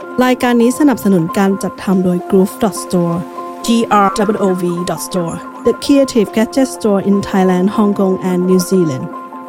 รายการนี้สนับสนุนการจัดทำโดย Groove.store GROOV.store The Creative Gadget Store in Thailand, Hong Kong and New Zealand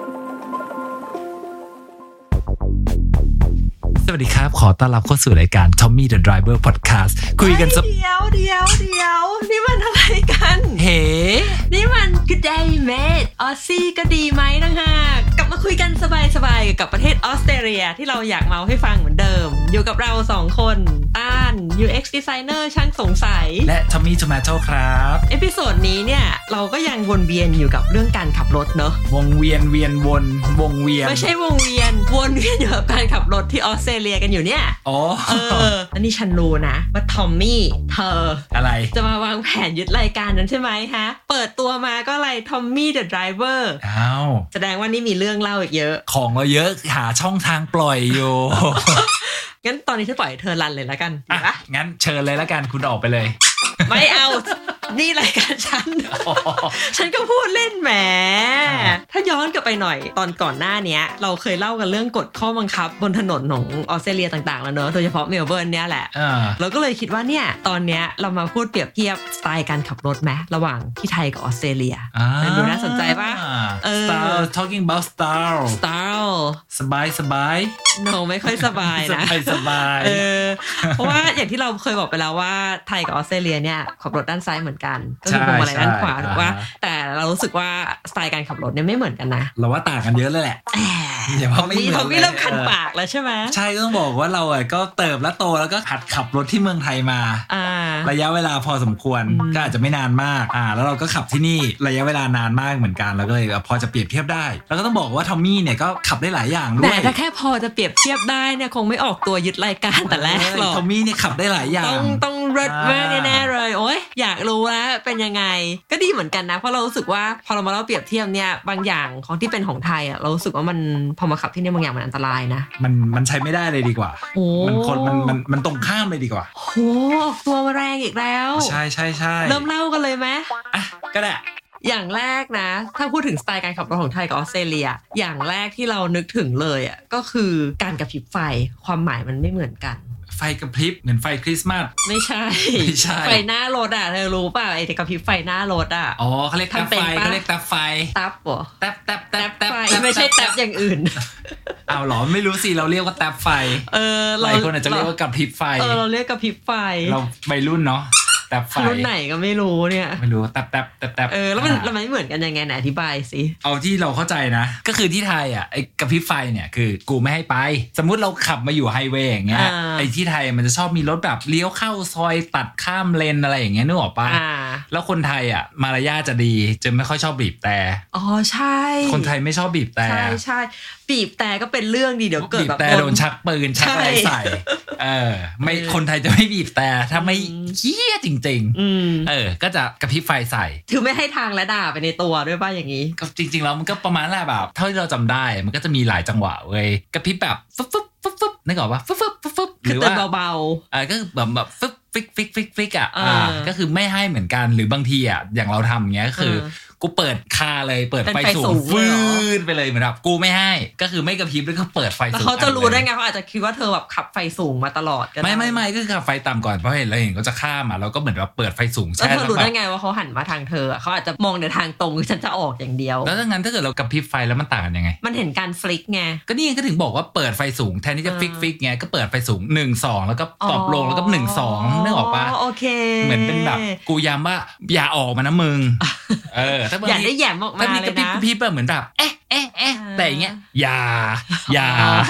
สวัสดีครับขอต้อนรับเข้าสู่รายการ Tommy the Driver Podcast คุยกันเดี๋ยวนี่มันอะไรกันเฮ้นี่มัน Good Day Mate ออสซี่ก็ดีไหมนะฮะกลับมาคุยกันสบายๆกับประเทศออสเตรเลียที่เราอยากเมาให้ฟังเหมือนเดิมอยู่กับเรา2คนต้าน UX Designer ช่างสงสัยและ Tommy Tomato ครับเอพิโซดนี้เนี่ยเราก็ยังวนเวียนอยู่กับเรื่องการขับรถเนอะวงเวียนไม่ใช่วงเวียนวนเวียนอยู่กับการขับรถที่ออสเตรเลียกันอยู่เนี่ยอันนี้ฉันรู้นะว่าทอมมี่เธออะไรจะมาวางแผนยึดรายการนั้นใช่ไหมฮะเปิดตัวมาก็อะไรทอมมี่เดอะไดรเวอร์แสดงว่านี่มีเรื่องเล่าอีกเยอะของเราเยอะหาช่องทางปล่อยอยู่งั้นตอนนี้ฉันปล่อยเธอรันเลยแล้วกันดีปะงั้นเชิญเลยแล้วกันคุณออกไปเลยไม่เอานี่รายการฉันก็พูดเล่นแหมถ้าย้อนกลับไปหน่อยตอนก่อนหน้านี้เราเคยเล่ากันเรื่องกฎข้อบังคับบนถนนของออสเตรเลียต่างๆแล้วเนอะโดยเฉพาะเมลเบิร์นเนี่ยแหละเราก็เลยคิดว่าเนี่ยตอนเนี้ยเรามาพูดเปรียบเทียบสไตล์การขับรถไหมระหว่างที่ไทยกับออสเตรเลียดูน่าสนใจปะ style talking about style สบาย no ไม่ค่อยสบายนะสบายเพราะว่าอย่างที่เราเคยบอกไปแล้วว่าไทยกับออสเตรเลียเนี่ยขับรถด้านซ้ายเหมือนกันก็คือพวงมาลัยด้านขวาถูกว่าแต่เรารู้สึกว่าสไตล์การขับรถเนี่ยไม่เหมือนกันนะเราว่าต่างกันเยอะเลยแหละอย่าว่าไม่เหมือนเริ่มคันปากแล้วใช่ไหมใช่ก็ต้องบอกว่าเราก็เติบและโตแล้วก็หัดขับรถที่เมืองไทยมาระยะเวลาพอสมควรก็อาจจะไม่นานมากแล้วเราก็ขับที่นี่ระยะเวลานานมากเหมือนกันแล้วก็เลยพอจะเปรียบเทียบได้แล้วก็ต้องบอกว่าทอมมี่เนี่ยก็ขับได้หลายอย่างด้วยแต่ถ้าแค่พอจะเปรียบเทียบได้เนี่ยคงไม่ออกตัวยึดรายการแต่แรกหรอกทอมมี่เนี่ยขับได้หลายอย่างต้องเลิศมากแน่ๆเลยโอ๊ยอยากรู้แล้วเป็นยังไงก็ดีเหมือนกันนะเพราะเรารู้สึกว่าพอเรามาเล่าเปรียบเทียบเนี่ยบางอย่างของที่เป็นของไทยเรารู้สึกว่ามันพอมาขับที่นี่บางอย่างมันอันตรายนะมันใช้ไม่ได้เลยดีกว่ามันตรงข้ามเลยดีกว่าโหตัวแรงอีกแล้วใช่เริ่มเล่ากันเลยไหมก็ได้อย่างแรกนะถ้าพูดถึงสไตล์การขับรถของไทยกับออสเตรเลียอย่างแรกที่เรานึกถึงเลยก็คือการกระพริบไฟความหมายมันไม่เหมือนกันไฟกระพริบเหมือนไฟคริสต์มาสไม่ใช่ไฟหน้ารถเธอรู้ป่ะไอ้กระพริบไฟหน้ารถเขาเรียกแท็บไฟเขาเรียกแท็บไฟแท็บเหรอแท็บไม่ใช่แท็บอย่างอื่นเอาหรอไม่รู้สิเราเรียกว่าแท็บไฟหลายคนอาจจะเรียกว่ากระพริบไฟเราเรียกกระพริบไฟเราวัยรุ่นเนาะแท็บไฟรุ่นไหนก็ไม่รู้เนี่ยไม่รู้แท็บแล้วมันไม่เหมือนกันยังไงไหนอธิบายสิเอาที่เราเข้าใจนะก็คือที่ไทยไอ้กระพริบไฟเนี่ยคือกูไม่ให้ไปสมมุติเราขับมาอยู่ไฮเวย์อย่างเงี้ยไอ้ที่ไทยมันจะชอบมีรถแบบเลี้ยวเข้าซอยตัดข้ามเลนอะไรอย่างเงี้ยนึกออกปะแล้วคนไทยมารยาทจะดีจะไม่ค่อยชอบบีบแต่ใช่คนไทยไม่ชอบบีบแต่ใช่บีบแต่ก็เป็นเรื่องดีเดี๋ยวเกิดแบบโดนชักปืนชักอะไรใส่ไม่คนไทยจะไม่บีบแต่ถ้าไม่เหี้ยจริงๆก็จะกระพริบไฟใส่ถือไม่ให้ทางและด่าไปในตัวด้วยป่ะอย่างนี้ก็จริงๆแล้วมันก็ประมาณแหละแบบเท่าที่เราจำได้มันก็จะมีหลายจังหวะเว้ยกระพริบแบบฟึบนึกออกป่ะฟึบหรือว่าเบาๆก็แบบฟึบฟิกก็คือไม่ให้เหมือนกันหรือบางทีอย่างเราทำอย่างเงี้ยก็คือกูเปิดคาเลยเปิดไฟสูงฟืดไปเลยเหมือนแบบกูไม่ให้ก็คือไม่กระพริบแล้วก็เปิดไฟสูงเขาจะรู้ได้ไงเขาอาจจะคิดว่าเธอแบบขับไฟสูงมาตลอดกันไม่ก็คือขับไฟต่ำก่อนเพราะเห็นเขาจะข้ามเราก็เหมือนแบบเปิดไฟสูงใช่แล้วเธอรู้ได้ไงว่าเขาหันมาทางเธอเขาอาจจะมองในทางตรงฉันจะออกอย่างเดียวแล้วถ้างั้นถ้าเกิดเรากระพริบไฟแล้วมันต่างกันยังไงมันเห็นการฟลิกไงก็นี่ก็ถึงบอกว่าเปิดไฟสูงแทนที่จะฟิกไงก็เปิดไฟสูง1 2แล้วก็ตบลงแล้วก็1 2นึกออกปะโอเคเหมือนเป็นแบบกูย้ำว่าอย่าออกมานะมึงถ้าอย่าได้แหย่มออกมาเลยนะพี่เหมือนแบบแต่อย่างเงี้ยอย่า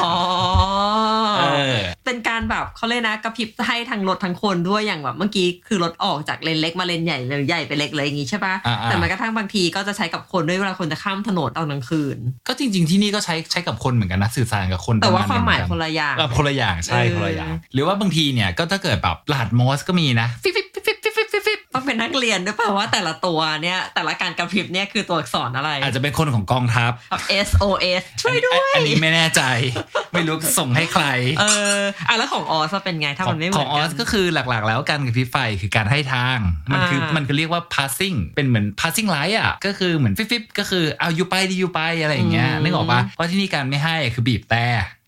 เป็นการแบบเขาเลยนะกระพริบให้ทางรถทั้งคนด้วยอย่างแบบเมื่อกี้คือรถออกจากเลนเล็กมาเลนใหญ่เลยใหญ่ไปเล็กเลยอย่างงี้ใช่ป่ะแต่แม้กระทั่งบางทีก็จะใช้กับคนด้วยเวลาคนจะข้ามถนนตอนกลางคืนก็จริงๆที่นี่ก็ใช้กับคนเหมือนกันนะสื่อสารกับคนแต่ว่าความหมายคนละอย่างคนละอย่างใช่คนละอย่างหรือว่าบางทีเนี่ยก็ถ้าเกิดแบบรหัสมอสก็มีนะต้องเป็นนักเรียนด้วยป่ะว่าแต่ละตัวเนี่ยแต่ละการกระพริบเนี่ยคือตัวอักษรอะไรอาจจะเป็นคนของกองทัพ SOS ช่วยด้วยอันนี้ไม่แน่ใจไม่รู้ส่งให้ใครแล้วของออสเป็นไงถ้ามันไม่เหมือนกันของออสก็คือหลักๆแล้วการกระพริบไฟคือการให้ทางมันคือเรียกว่า passing เป็นเหมือน passing light ก็คือเหมือนฟิบก็คือเอาอยู่ไปดีอยู่ไปอะไรอย่างเงี้ยนึกออกป่ะเพราะที่นี่การไม่ให้คือบีบแต่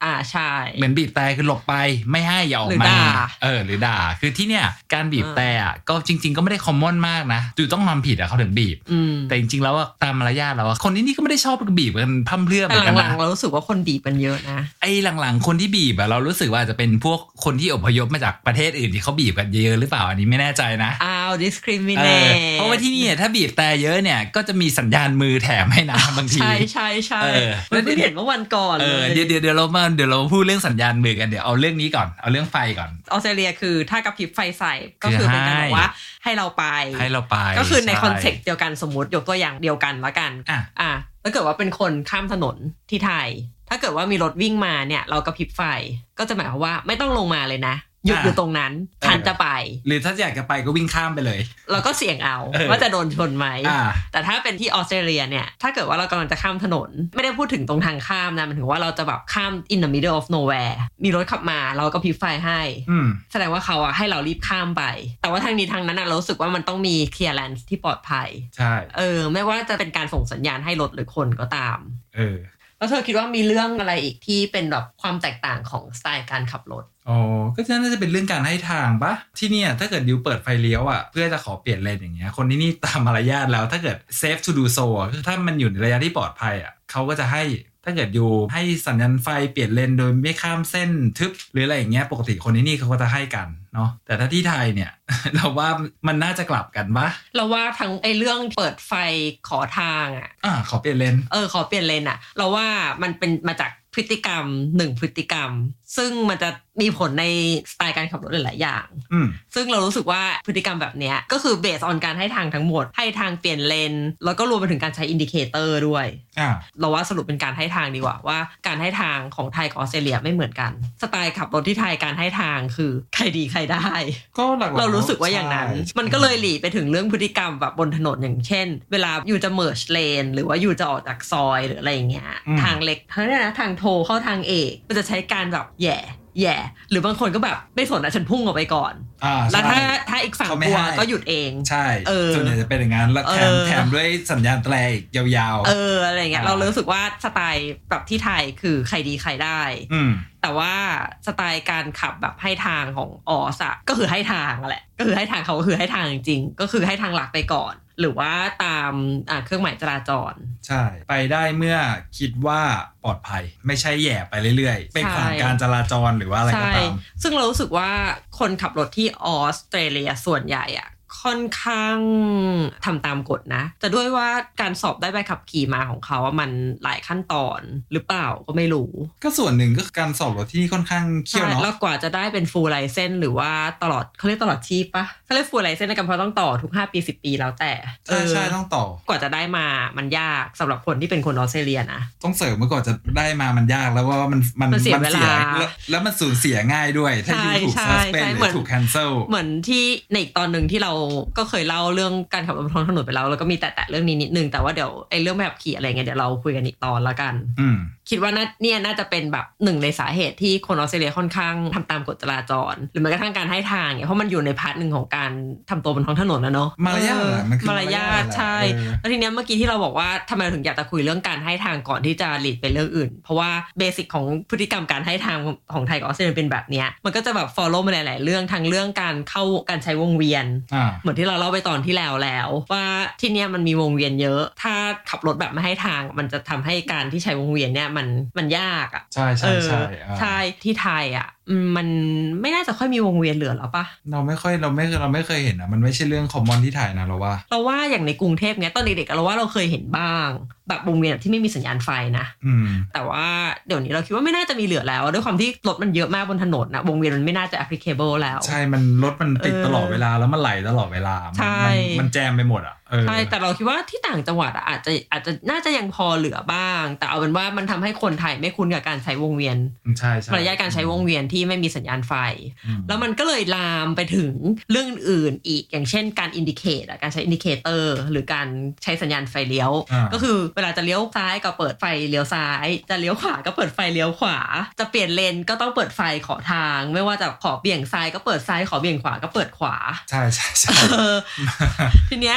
ใช่เหมือนบีบแต่คือหลบไปไม่ให้อย่าออกมาหรือด่าคือที่เนี่ยการบีบแต่ก็จริงๆก็ไม่ได้คอมมอนมากนะจู่ต้องทำผิดเขาถึงบีบแต่จริงๆแล้วตามมารยาทแล้วคนนี่ก็ไม่ได้ชอบบีบกันพั่มเพรื่อเหมือนกันนะหลังๆเรารู้สึกว่าคนบีบกันเยอะนะไอ้หลังๆคนที่บีบเรารู้สึกว่าจะเป็นพวกคนที่อพยพมาจากประเทศอื่นที่เขาบีบกันเยอะหรือเปล่าอันนี้ไม่แน่ใจนะ discriminate เพราะว่าที่นี่ถ้าบีบแต่เยอะเนี่ยก็จะมีสัญญาณมือแถมให้นะบางทีใช่แล้วเห็นเมื่อวันก่อนเลยเดี๋ยวเราพูดเรื่องสัญญาณมือกันเดี๋ยวเอาเรื่องนี้ก่อนเอาเรื่องไฟก่อนออสเตรเลียคือถ้ากระพริบไฟใส่ก็คือเป็นการบอกว่าให้เราไปก็คือในคอนเซ็ปต์เดียวกันสมมติยกตัวอย่างเดียวกันละกันถ้าเกิดว่าเป็นคนข้ามถนนที่ไทยถ้าเกิดว่ามีรถวิ่งมาเนี่ยเรากระพริบไฟก็จะหมายความว่าไม่ต้องลงมาเลยนะหยุดอยู่ตรงนั้นทันจะไปหรือถ้าอยากจะไปก็วิ่งข้ามไปเลยเราก็เสี่ยงเอาว่าจะโดนชนไหมแต่ถ้าเป็นที่ออสเตรเลียเนี่ยถ้าเกิดว่าเรากำลังจะข้ามถนนไม่ได้พูดถึงตรงทางข้ามนะมันถึงว่าเราจะแบบข้าม in the middle of nowhere มีรถขับมาเราก็พริบไฟให้แสดงว่าเขาให้เรารีบข้ามไปแต่ว่าทางนี้ทางนั้นเรารู้สึกว่ามันต้องมี clearance ที่ปลอดภัยใช่ไม่ว่าจะเป็นการส่งสัญญาณให้รถหรือคนก็ตามแล้วเธอคิดว่ามีเรื่องอะไรอีกที่เป็นแบบความแตกต่างของสไตล์การขับรถก็น่าจะเป็นเรื่องการให้ทางปะที่เนี่ยถ้าเกิดดิวเปิดไฟเลี้ยวเพื่อจะขอเปลี่ยนเลนอย่างเงี้ยคนที่นี่ตามมารยาทแล้วถ้าเกิด safe to do so คือถ้ามันอยู่ในระยะที่ปลอดภัยเขาก็จะให้ถ้าเกิดอยู่ให้สัญญาณไฟเปลี่ยนเลนโดยไม่ข้ามเส้นทึบหรืออะไรอย่างเงี้ยปกติคนที่นี่เขาก็จะให้กันเนาะแต่ถ้าที่ไทยเนี่ย เราว่ามันน่าจะกลับกันปะเราว่าทั้งเรื่องเปิดไฟขอทางขอเปลี่ยนเลนขอเปลี่ยนเลนเราว่ามันเป็นมาจากพฤติกรรม1พฤติกรรมซึ่งมันจะมีผลในสไตล์การขับรถหลายๆอย่างซึ่งเรารู้สึกว่าพฤติกรรมแบบนี้ก็คือเบสออนการให้ทางทั้งหมดให้ทางเปลี่ยนเลนแล้วก็รวมไปถึงการใช้อินดิเคเตอร์ด้วยเราว่าสรุปเป็นการให้ทางดีกว่าการให้ทางของไทยกับออสเตรเลียไม่เหมือนกันสไตล์ขับรถที่ไทยการให้ทางคือใครดีใครได้ก็เรารู้สึกว่าอย่างนั้นมันก็เลยหลีไปถึงเรื่องพฤติกรรมแบบบนถนนอย่างเช่นเวลาอยู่จะเมิร์จเลนหรือว่าอยู่จะออกจากซอยหรืออะไรอย่างเงี้ยทางเล็กทั้งนี้นะทางโทเข้าทางเอกมันจะใช้การแบบแย่หรือบางคนก็แบบไม่สนฉันพุ่งออกไปก่อนแล้วถ้าอีกฝั่งกลัวก็หยุดเองใช่ส่วนใหญ่จะเป็นอย่างนั้นแล้วแถมด้วยสัญญาณแตรยาวๆอะไรเงี้ยเรารู้สึกว่าสไตล์แบบที่ไทยคือใครดีใครได้แต่ว่าสไตล์การขับแบบให้ทางของออสก็คือให้ทางแหละก็คือให้ทางเขาก็คือให้ทางจริงๆก็คือให้ทางหลักไปก่อนหรือว่าตามเครื่องหมายจราจรใช่ไปได้เมื่อคิดว่าปลอดภัยไม่ใช่แย่ไปเรื่อยๆไปขวางการจราจรหรือว่าอะไรก็ตามซึ่งเรารู้สึกว่าคนขับรถที่ออสเตรเลียส่วนใหญ่ค่อนข้างทำตามกฎนะแต่ด้วยว่าการสอบได้ใบขับขี่มาของเขาว่ามันหลายขั้นตอนหรือเปล่าก็ไม่รู้ก็ส่วนหนึ่งก็การสอบรถที่นี่ค่อนข้างเขี้ยวเนาะแล้วกว่าจะได้เป็น full license หรือว่าตลอดเขาเรียกตลอดชีพปะเขาเรียก full license ในการเพราะต้องต่อทุก5ปี10ปีแล้วแต่ใช่ต้องต่อกว่าจะได้มามันยากสำหรับคนที่เป็นคนออสเตรเลียนะต้องเสริมเมื่อก่อนจะได้มามันยากแล้วว่ามันเสียเวลาแล้วมันสูญเสียง่ายด้วยถ้าถูก suspend หรือถูก cancel เหมือนที่ในอีกตอนนึงที่เราก็เคยเล่าเรื่องการขับรถบนท้องถนนไปแล้วก็มีแตะเรื่องนี้นิดนึงแต่ว่าเดี๋ยวเรื่องแบบขี่อะไรเงี้ยเดี๋ยวเราคุยกันอีกตอนละกันคิดว่าเนี่ยน่าจะเป็นแบบหนึ่งในสาเหตุที่คนออสเตรเลียค่อนข้างทำตามกฎจราจรหรือแม้กระทั่งการให้ทางเนี่ยเพราะมันอยู่ในพาร์ทนึงของการทำตัวบนท้องถนนนะเนาะมารยาทมารยาทใช่แล้วทีเนี้ยเมื่อกี้ที่เราบอกว่าทำไมถึงอยากจะคุยเรื่องการให้ทางก่อนที่จะหลีดไปเรื่องอื่นเพราะว่าเบสิกของพฤติกรรมการให้ทางของไทยกับออสเตรเลียเป็นแบบเนี้ยมันก็จะแบบ follow มาหลายๆเรื่องทั้งเรื่องการเข้าการใช้วงเวียนเหมือนที่เราเล่าไปตอนที่แล้วว่าที่เนี้ยมันมีวงเวียนเยอะถ้าขับรถแบบไม่ให้ทางมันจะทำให้การที่ใช้วงเวียนเนี่ยมันยากใช่ใช่ที่ไทยมันไม่น่าจะค่อยมีวงเวียนเหลือแล้วปะเราไม่เคยเห็นมันไม่ใช่เรื่องคอมมอนที่ไทยนะเราว่าอย่างในกรุงเทพเนี้ยตอนเด็กๆเราว่าเราเคยเห็นบ้างแบบวงเวียนที่ไม่มีสัญญาณไฟนะแต่ว่าเดี๋ยวนี้เราคิดว่าไม่น่าจะมีเหลือแล้วด้วยความที่รถมันเยอะมากบนถนนนะวงเวียนมันไม่น่าจะ applicable แล้วใช่มันรถมันติดตลอดเวลาแล้วมันไหลตลอดเวลามันแจมไปหมดใช่แต่เราคิดว่าที่ต่างจังหวัดอาจจะน่าจะยังพอเหลือบ้างแต่เอาเป็นว่ามันทำให้คนไทยไม่คุ้นกับการใช้วงเวียนใช่ระยะการใช้วงเวียนที่ไม่มีสัญญาณไฟแล้วมันก็เลยลามไปถึงเรื่องอื่นอีกอย่างเช่นการอินดิเคตการใช้อินดิเคเตอร์หรือการใช้สัญญาณไฟเลี้ยวก็คือเวลาจะเลี้ยวซ้ายก็เปิดไฟเลี้ยวซ้ายจะเลี้ยวขวาก็เปิดไฟเลี้ยวขวาจะเปลี่ยนเลนก็ต้องเปิดไฟขอทางไม่ว่าจะขอเบี่ยงซ้ายก็เปิดซ้ายขอเบี่ยงขวาก็เปิดขวาใช่ทีเนี้ยเราก็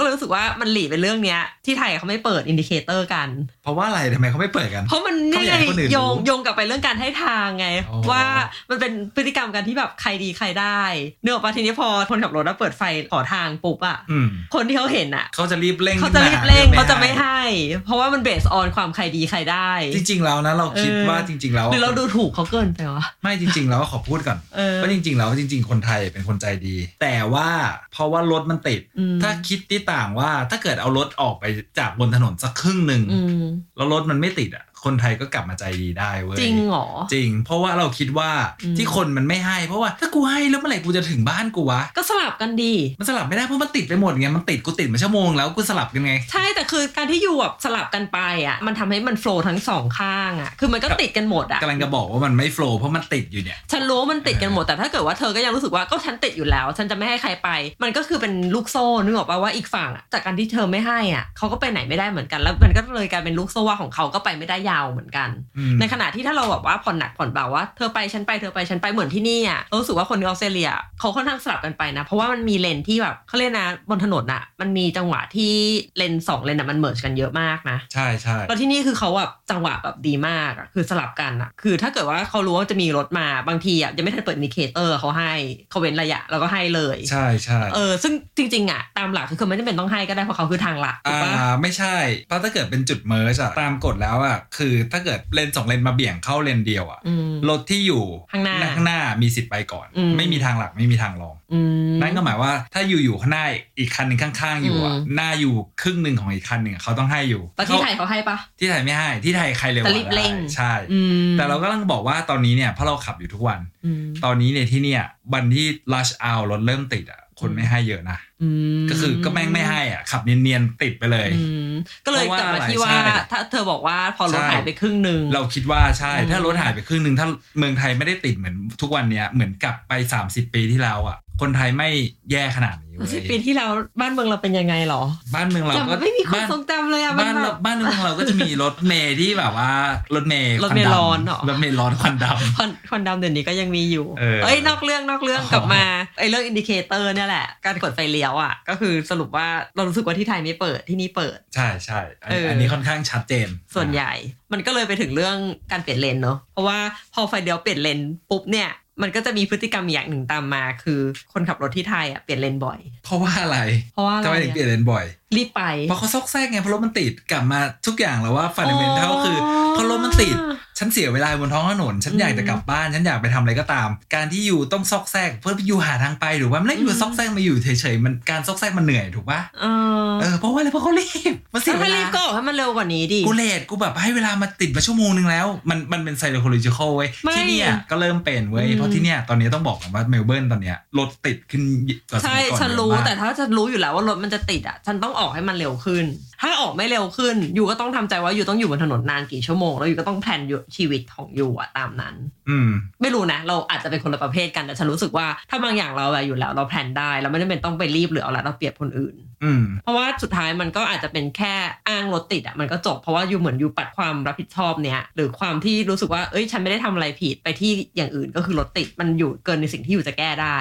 เลยรู้สึกว่ามันหลีไปเรื่องเนี้ยที่ไทยเขาไม่เปิดอินดิเคเตอร์กันเพราะว่าอะไรทำไมเขาไม่เปิดกันเพราะมันนี่โยงกลับไปเรื่องการให้ทางไงว่ามันเป็นพฤติกรรมกันที่แบบใครดีใครได้เนื้อปะทีนี้พอคนขับรถแล้วเปิดไฟขอทางปุ๊บอ่ะคนที่เขาเห็นอ่ะเขาจะรีบเร่งเขาจะไม่ให้เพราะว่ามันเบสออนความใครดีใครได้จริงๆแล้วนะเราคิดว่าจริงๆแล้วหรือเราดูถูกเขาเกินไปวะไม่จริงๆแล้วขอพูดก่อนว่าจริงๆแล้วจริงๆคนไทยเป็นคนใจดีแต่ว่าเพราะว่ารถมันติดถ้าคิดที่ต่างว่าถ้าเกิดเอารถออกไปจากบนถนนสักครึ่งนึงแล้วรถมันไม่ติดอ่ะคนไทยก็กลับมาใจดีได้เว้ยจริงหรอจริงเพราะว่าเราคิดว่าที่คนมันไม่ให้เพราะว่าถ้ากูให้แล้วเมื่อไหร่กูจะถึงบ้านกูวะก็สลับกันดีมันสลับไม่ได้เพราะมันติดไปหมดไงมันติดกูติดมาชั่วโมงแล้วกูสลับกันไงใช่แต่คือการที่อยู่แบบสลับกันไปอ่ะมันทำให้มันโฟลว์ทั้งสองข้างอ่ะคือมันก็ติดกันหมดอ่ะกำลังจะบอกว่ามันไม่โฟลว์เพราะมันติดอยู่เนี่ยฉันรู้มันติดกันหมดแต่ถ้าเกิดว่าเธอก็ยังรู้สึกว่าก็ฉันติดอยู่แล้วฉันจะไม่ให้ใครไปมันก็คือเป็นลูกโซ่นึกออกป่ะว่าอีกฝั่งจากการที่เธอไม่ให้อ่ะเขาก็ไปไหนไม่ได้เหมือนกันแล้วมันก็เลยกลายเป็นลูกโซ่ว่าของเขาก็ไปไม่ได้ยาวเหมือนกันในขณะที่ถ้าเราแบบว่าผ่อนหนักผ่อนเบาว่าเธอไปฉันไปเธอไปฉันไปเหมือนที่นี่อ่ะรู้สึกว่าคนในออสเตรเลียเขาค่อนข้างสลับกันไปนะเพราะว่ามันมีเลนที่แบบเขาเรียกนะบนถนนอ่ะมันมีจังหวะที่เลน2เลนอ่ะมันเมิร์จกันเยอะมากนะใช่ใช่แล้วที่นี่คือเขาแบบจังหวะแบบดีมากอ่ะคือสลับกันอ่ะคือถ้าเกิดว่าเขารู้ว่าจะมีรถมาบางทีอ่ะยังไม่ทันเปิดอินดิเคเตอร์เขาให้เขาเว้นระยะแล้วก็ให้เลยใช่ใช่ซึ่งจริงๆอ่ะตามหลักคือไม่จำเป็นต้องให้ก็ได้เพราะเขาคือทางหลักถูกปะไม่ใช่เพราะถ้าเกิดเป็นจุดเมิร์จอ่ะตามกฎแล้วอ่ะคือถ้าเกิดเลน2เลนมาเบี่ยงเข้าเลนเดียวอ่ะรถที่อยู่ข้างหน้ามีสิทธิ์ไปก่อนไม่มีทางหลักไม่มีทางรองนั่นก็หมายว่าถ้าอยู่ข้างหน้าอีกคันนึงข้างๆอยู่อ่ะหน้าอยู่ครึ่งนึงของอีกคันนึงเขาต้องให้อยู่แต่ที่ไทยเขาให้ปะที่ไทยไม่ให้ที่ไทยใครเร็วกว่าได้ใช่แต่เราก็ต้องบอกว่าตอนนี้เนี่ยเพราะเราขับอยู่ทุกวันตอนนี้เนี่ยที่เนี่ยวันที่ rush hour รถเริ่มติดอ่ะคนไม่ให้เยอะนะก็คือก็แม่งไม่ให้อ่ะขับเนียนๆติดไปเลยก็เลยกลับมาที่ว่าถ้าเธอบอกว่าพอรถหายไปครึ่งนึงเราคิดว่าใช่ถ้ารถหายไปครึ่งนึงถ้าเมืองไทยไม่ได้ติดเหมือนทุกวันเนี้ยเหมือนกลับไป30ปีที่แล้วอ่ะคนไทยไม่แย่ขนาดนี้เว้ย 10 ปีที่แล้วบ้านเมืองเราเป็นยังไงหรอบ้านเมืองเราก็ไม่มีความทรงจำเลยอ่ะบ้านเมืองเราก็จะมีรถเมล์ที่แบบว่ารถเมล์ร้อนเนาะรถเมล์ร้อนควันดำควันดำเดี๋ยวนี้ก็ยังมีอยู่นอกเรื่องกลับมาเรื่องอินดิเคเตอร์เนี่ยแหละการกดไฟเลี้ยวอ่ะก็คือสรุปว่าเรารู้สึกว่าที่ไทยไม่เปิดที่นี่เปิดใช่ใช่อันนี้ค่อนข้างชัดเจนส่วนใหญ่มันก็เลยไปถึงเรื่องการเปลี่ยนเลนเนาะเพราะว่าพอไฟเลี้ยวเปลี่ยนเลนปุ๊บเนี่ยมันก็จะมีพฤติกรรมอย่างหนึ่งตามมาคือคนขับรถที่ไทยอ่ะเปลี่ยนเลนบ่อยเพราะว่าอะไรทำไมถึงเปลี่ยนเลนบ่อยรีบไปเพราะเขาซอกแซกไงเพราะรถมันติดกลับมาทุกอย่างแล้วว่าฟันเดเมนทัลคือเพราะรถมันติดฉันเสียเวลาบนท้องถนนฉันอยากจะกลับบ้านฉันอยากไปทำอะไรก็ตามการที่อยู่ต้องซอกแซกเพื่ออยู่หาทางไปหรือว่าไม่ได้อยู่ซอกแซกมาอยู่เฉยๆมันการซอกแซกมันเหนื่อยถูกป่ะเพราะว่าอะไรเพราะเขารีบมันเสียเวลารีบก็ให้มันเร็วกว่านี้ดิกูเลทกูแบบให้เวลามาติดมาชั่วโมงนึงแล้วมันเป็นไซโคโลจิคอลเว้ยที่เนี่ยก็เริ่มเป็นเว้ยเพราะที่เนี่ยตอนนี้ต้องบอกกันว่าเมลเบิร์นตอนเนี้ยรถติดขึ้นกว่าสมัยก่อนใช่ฉันรู้แต่ถ้าจะรู้อยู่แล้วว่ารถมันจะติดอ่ะฉันต้องออกให้มันเร็วขึ้นถ้าออกไม่เร็วขึ้นอยู่ก็ต้องทำใจว่าอยู่ต้องอยู่บนถนนนานกี่ชั่วโมงแล้วอยู่ก็ต้องแพลนชีวิตของอยู่อะตามนั้นไม่รู้นะเราอาจจะเป็นคนละประเภทกันแต่ฉันรู้สึกว่าถ้าบางอย่างเราอยู่แล้วเราแพลนได้เราไม่ได้เป็นต้องไปรีบหรือเอาละเราเปรียบคนอื่นเพราะว่าสุดท้ายมันก็อาจจะเป็นแค่อ้างรถติดอะมันก็จบเพราะว่าอยู่เหมือนอยู่ปัดความรับผิดชอบเนี้ยหรือความที่รู้สึกว่าเอ้ยฉันไม่ได้ทำอะไรผิดไปที่อย่างอื่นก็คือรถติดมันอยู่เกินในสิ่งที่อยู่จะแก้ได้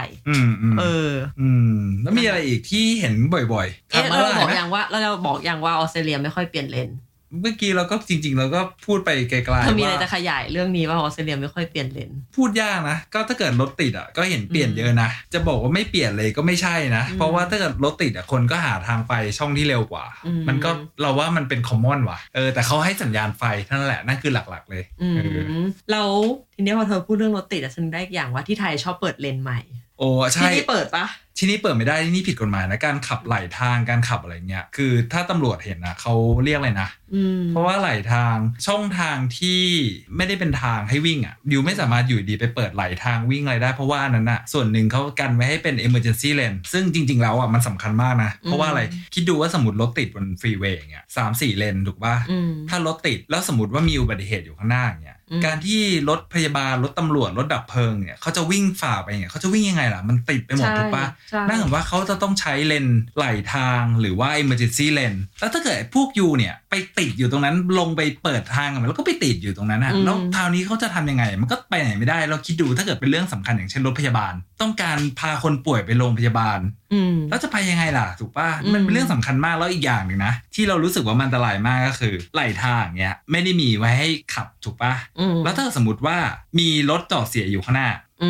แล้วมีอะไรอีกที่เห็นบ่อยๆเราบอกอย่างว่าออสเตรเลียไม่ค่อยเปลี่ยนเลนเมื่อกี้เราก็จริงๆเราก็พูดไปไกลๆว่ามีอะไรจะขยายเรื่องนี้ว่าออสเตรเลียไม่ค่อยเปลี่ยนเลนพูดยากนะก็ถ้าเกิดรถติดอ่ะก็เห็นเปลี่ยนเยอะนะจะบอกว่าไม่เปลี่ยนเลยก็ไม่ใช่นะเพราะว่าถ้าเกิดรถติดอ่ะคนก็หาทางไปช่องที่เร็วกว่ามันก็เราว่ามันเป็นคอมมอนว่ะแต่เขาให้สัญญาณไฟนั่นแหละนั่นคือหลักๆเลยแล้วทีนี้พอเธอพูดเรื่องรถติดอ่ะฉันได้อย่างว่าที่ไทยชอบเปิดเลนใหม่โอ้ใช่ที่นี่เปิดปะที่นี่เปิดไม่ได้ที่นี่ผิดกฎหมายนะการขับไหลทางการขับอะไรเงี้ยคือถ้าตำรวจเห็นนะเขาเรียกเลยนะเพราะว่าไหลทางช่องทางที่ไม่ได้เป็นทางให้วิ่งอ่ะดิวไม่สามารถอยู่ดีไปเปิดไหลทางวิ่งอะไรได้เพราะว่านั้นอ่ะส่วนหนึ่งเขากันไว้ให้เป็น emergency lane ซึ่งจริงๆแล้วอ่ะมันสำคัญมากนะเพราะว่าอะไรคิดดูว่าสมมติรถติดบนฟรีเวย์อย่างเงี้ย3-4 เลนถูกป่ะถ้ารถติดแล้วสมมติว่ามีอุบัติเหตุอยู่ข้างหน้าอย่างเงี้ยการที่รถพยาบาลรถตำรวจรถดับเพลิงเนี่ยเขาจะวิ่งฝ่าไปเนี่ยเขาจะวิ่งยังไงล่ะมันติดไปหมดถูกปะนั่นหมายว่าเขาจะต้องใช้เลนไหลทางหรือว่า emergency lane แล้วถ้าเกิดพวกยูเนี่ยไปติดอยู่ตรงนั้นลงไปเปิดทางแล้วก็ไปติดอยู่ตรงนั้นนะแล้วคราวนี้เขาจะทำยังไงมันก็ไปไหนไม่ได้เราคิดดูถ้าเกิดเป็นเรื่องสำคัญอย่างเช่นรถพยาบาลต้องการพาคนป่วยไปโรงพยาบาลแล้วจะไปยังไงล่ะถูกป่ะมันเป็นเรื่องสำคัญมากแล้วอีกอย่างหนึ่งนะที่เรารู้สึกว่ามันอันตรายมากก็คือไหลทางเงี้ยไม่ได้มีไว้ให้ขับถูกป่ะแล้วถ้าสมมติว่ามีรถจอดเสียอยู่ข้างหน้า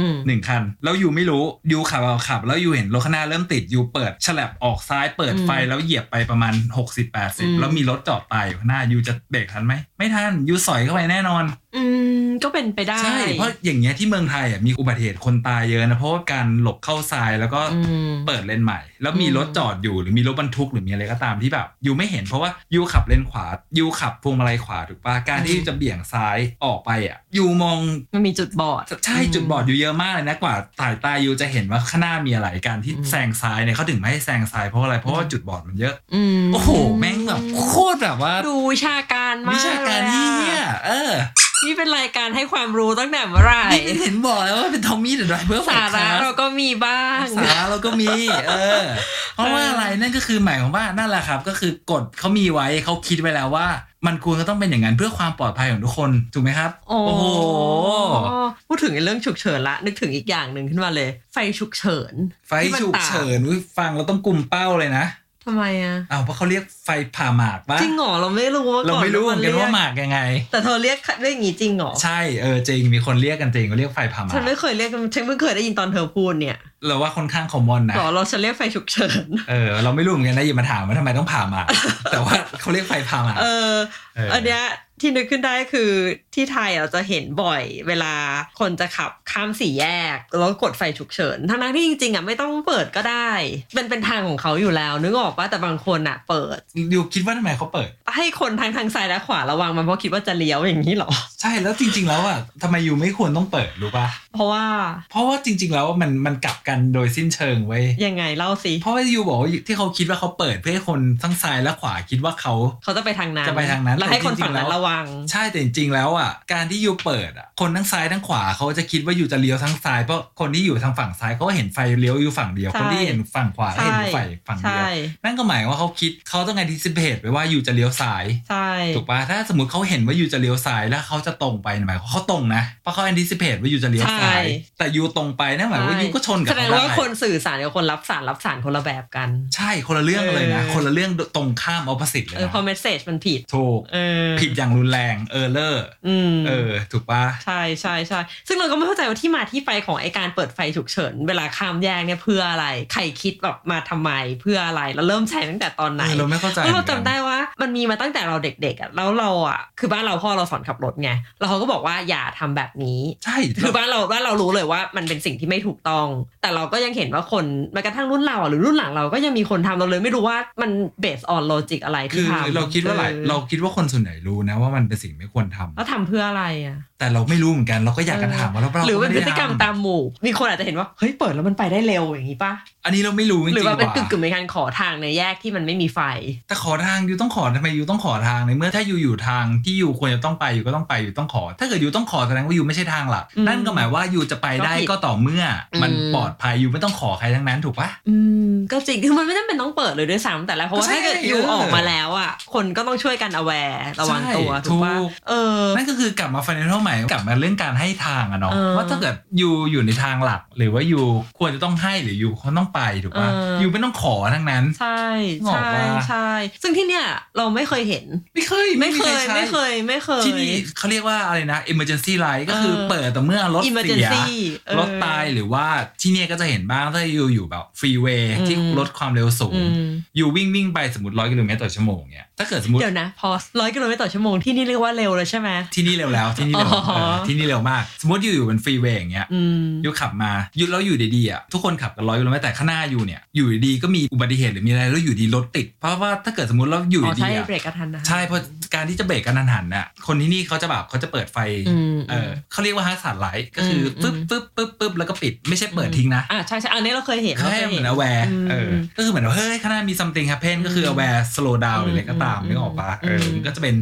1 คันแล้วยูไม่รู้ยูขับแล้วยูเห็นรถข้างหน้าเริ่มติดยูเปิดฉลับออกซ้ายเปิดไฟแล้วเหยียบไปประมาณ 60-80 แล้วมีรถจอดตายอยู่ข้างหน้ายูจะเบรกทันไหมไม่ทันยูสอยเข้าไปแน่นอนก็เป็นไปได้ใช่เพราะอย่างเงี้ยที่เมืองไทยอ่ะมีอุบัติเหตุคนตายเยอะนะเพราะว่าการหลบเข้าทรายแล้วก็เปิดเลนใหม่แล้วมีรถจอดอยู่หรือมีรถบรรทุกหรือมีอะไรก็ตามที่แบบยูไม่เห็นเพราะว่ายูขับเลนขวายูขับพวงมาลัยขวาถูกป่ะการที่จะเบี่ยงซ้ายออกไปอ่ะยูมองมันมีจุดบอดใช่จุดบอดอยู่เยอะมากเลยนะกว่าสายตายูจะเห็นว่าข้างหน้ามีอะไรการที่แซงซ้ายเนี่ยเขาถึงไม่ให้แซงซ้ายเพราะอะไรเพราะว่าจุดบอดมันเยอะโอ้โหแม่งแบบโคตรแบบว่าดูวิชาการมากวิชาการเนี่ยนี่เป็นรายการให้ความรู้ตั้งแต่เมื่อไหร่นี่เห็นบอกแล้วว่าเป็นทอมมี่เดอะไดรเวอร์สาระเราก็มีบ้างสาระเราก็มีเพราะว่าอะไรนั่นก็คือหมายของว่านั่นแหละครับก็คือกฎเขามีไว้เขาคิดไว้แล้วว่ามันควรจะต้องเป็นอย่างนั้นเพื่อความปลอดภัยของทุกคนถูกไหมครับโอ้โหพูดถึงเรื่องฉุกเฉินละนึกถึงอีกอย่างนึงขึ้นมาเลยไฟฉุกเฉินไฟฉุกเฉินฟังเราต้องกุมเป้าเลยนะทำไมเพราะเขาเรียกไฟผ่าหมากป่ะจริงเหรอเราไม่รู้ว่าเราไม่รู้เหมือนกันว่าหมากยังไงแต่เธอเรียกอย่างงี้จริงเหรอใช่จริงมีคนเรียกกันจริงเขาเรียกไฟผ่าหมากฉันไม่เคยเรียกฉันเพิ่งเคยได้ยินตอนเธอพูดเนี่ยเราว่าค่อนข้างคอมมอนนะเราจะเรียกไฟฉุกเฉินเราไม่รู้เหมือนกันนะอย่ามาถามว่าทำไมต้องผ่าหมากแต่ว่าเขาเรียกไฟผ่าหมากอันเนี้ยที่นึกขึ้นได้คือที่ไทยเราจะเห็นบ่อยเวลาคนจะขับข้าม4 แยกแล้วกดไฟฉุกเฉินทั้งที่จริงๆไม่ต้องเปิดก็ได้เป็นทางของเขาอยู่แล้วนึกออกป่ะแต่บางคนเปิดอยู่คิดว่าทำไมเขาเปิดให้คนทางซ้ายและขวาระวังมันเพราะคิดว่าจะเลี้ยวอย่างนี้หรอใช่แล้วจริงๆแล้วทำไมอยู่ไม่ควรต้องเปิดรู้ป่ะเพราะว่าจริงๆแล้วมันกลับกันโดยสิ้นเชิงเว้ยยังไงเล่าสิเพราะว่าอยู่บอกว่าที่เขาคิดว่าเขาเปิดเพื่อให้คนทั้งซ้ายและขวาคิดว่าเขาจะไปทางนั้นแล้วให้คนฝั่งนั้นระวังใช่แต่จริงๆแล้วการที่อยู่เปิดคนทั้งซ้ายทั้งขวาเขาจะคิดว่าอยู่จะเลี้ยวทั้งซ้ายเพราะคนที่อยู่ทางฝั่งซ้ายเขาเห็นไฟเลี้ยวอยู่ฝั่งเดียวคนที่เห็นฝั่งขวาเห็นไฟฝั่งเดียวนั่นก็หมายว่าเขาต้องanticipateไปว่าอยู่จะเลี้ยวซ้ายถูกป่ะถ้าสมมติเขาเห็นว่าอยู่จะเลี้ยวซ้ายแล้วเขาจะตรงไปหมายเขาตรงนะเพราะเขา anticipate ว่าอยู่จะเลี้ยวซ้ายแต่อยู่ตรงไปนั่นหมายว่าอยู่ก็ชนกับเขาได้แสดงว่าคนสื่อสารกับคนรับสารคนละแบบกันใช่คนละเรื่องเลยนะคนละเรื่องตรงข้าม opposite เลยนะเพราะ message มันผิดถูกผิดอย่างรุนแรงerrorถูกป่ะใช่ซึ่งเราก็ไม่เข้าใจว่าที่มาที่ไปของไอการเปิดไฟฉุกเฉินเวลาข้ามแยกเนี่ยเพื่ออะไรใครคิดแบบมาทำไมเพื่ออะไรเราเริ่มใช้ตั้งแต่ตอนไหนเราไม่เข้าใจเราจำได้ว่ามันมีมาตั้งแต่เราเด็กๆแล้วเราคือบ้านเราพ่อเราสอนขับรถไงแล้วเขาก็บอกว่าอย่าทำแบบนี้ใช่คือบ้านเรารู้เลยว่ามันเป็นสิ่งที่ไม่ถูกต้องแต่เราก็ยังเห็นว่าคนแม้กระทั่งรุ่นเราหรือรุ่นหลังเราก็ยังมีคนทำเราเลยไม่รู้ว่ามัน based on logic อะไรที่ทำคือเราคิดว่าคนส่วนใหญ่รู้นะว่ามันเป็นสิ่งไม่ควรทำแล้วทำเพื่ออะไรแต่เราไม่รู้เหมือนกันเราก็อยากจะถามว่าเราหรือเป็นพฤติกรรมตามหมู่มีคนอาจจะเห็นว่าเฮ้ยเปิดแล้วมันไปได้เร็วอย่างนี้ป่ะอันนี้เราไม่รู้จริงๆหรือว่าเป็นกึ่งๆในการขอทางในแยกที่มันไม่มีไฟแต่ขอทางอยู่ต้องขอทำไมอยู่ต้องขอทางในเมื่อถ้าอยู่ทางที่อยู่ควรจะต้องไปอยู่ก็ต้องไปอยู่ต้องขอถ้าเกิดอยู่ต้องขอแสดงว่าอยู่ไม่ใช่ทางหลักนั่นก็หมายว่าอยู่จะไปได้ก็ต่อเมื่อมันปลอดภัยอยู่ไม่ต้องขอใครทั้งนั้นถูกป่ะก็จริงคือมันไม่จำเป็นต้องเปิดเลยด้วยซ้ำแต่แล้วเพราะว่าถ้าเกิดอยู่ออกมาแล้วคนก็ต้องช่วยกัน aware ระวังตัวถูกป่ะนั่นก็คือกลับมา fundamental ใหม่กลับมาเรื่องการให้ทางเนาะว่าถ้าเกิดอยู่ในทางหลักหรือว่าอยู่ควรจะต้องให้หรืออยู่เขาต้องไปถูกป่ะอยู่ไม่ต้องขอทั้งนั้นใช่ซึ่งที่เนี่ยเราไม่เคยเห็นไม่เคยที่นี่เขาเรียกว่าอะไรนะ emergency light ก็คือเปิดแต่เมื่อรถเสียรถตายหรือว่าที่เนี่ยก็จะเห็นบ้างถ้าอยู่แบบฟรีเวย์ที่ลดความเร็วสูงอยู่วิ่งไปสมมติ100 กิโลเมตรต่อชั่วโมงเนี่ยถ้าเกิดสมมติเดี๋ยวนะพอ100 กิโลเมตรต่อชั่วโมงที่นี่เรียกว่าเร็วเลยใช่ไหมที่นี่เร็วแล้วที่นี่เร็วมากสมมติอยู่เป็นฟรีเวย์อย่างเงี้ยอยู่ขับมาแล้วอยู่ดีๆทุกคนขับกัน100 กิโลเมตรแต่ข้างหน้าอยู่เนี่ยอยู่ดีๆก็มีอุบัติเหตุหรือมีอะไรแล้วอยู่ดีรถติดเพราะว่าถ้าเกิดสมมติเราอยู่ดีใช่เบรกกระทันหันใช่เพราะการที่จะเบรกกระทันหันน่ะคนที่นี่เขาจะแบบเขาจะเปิดไฟเขาเรียกว่าฮาซาร์ดไลท์ก็คือปึ๊บแล้วก็ปิดไม่ใช่เปิดทิ้งนะใช่อันนี้เราเคยเห็นให้เหมือน aware ก็คือเหมือนว่าเฮ้ยข้างหน้ามี something happen ก็คือ aware slow down หรืออะไรก็ตามนึกออกปะก็จะเป็นการส่ง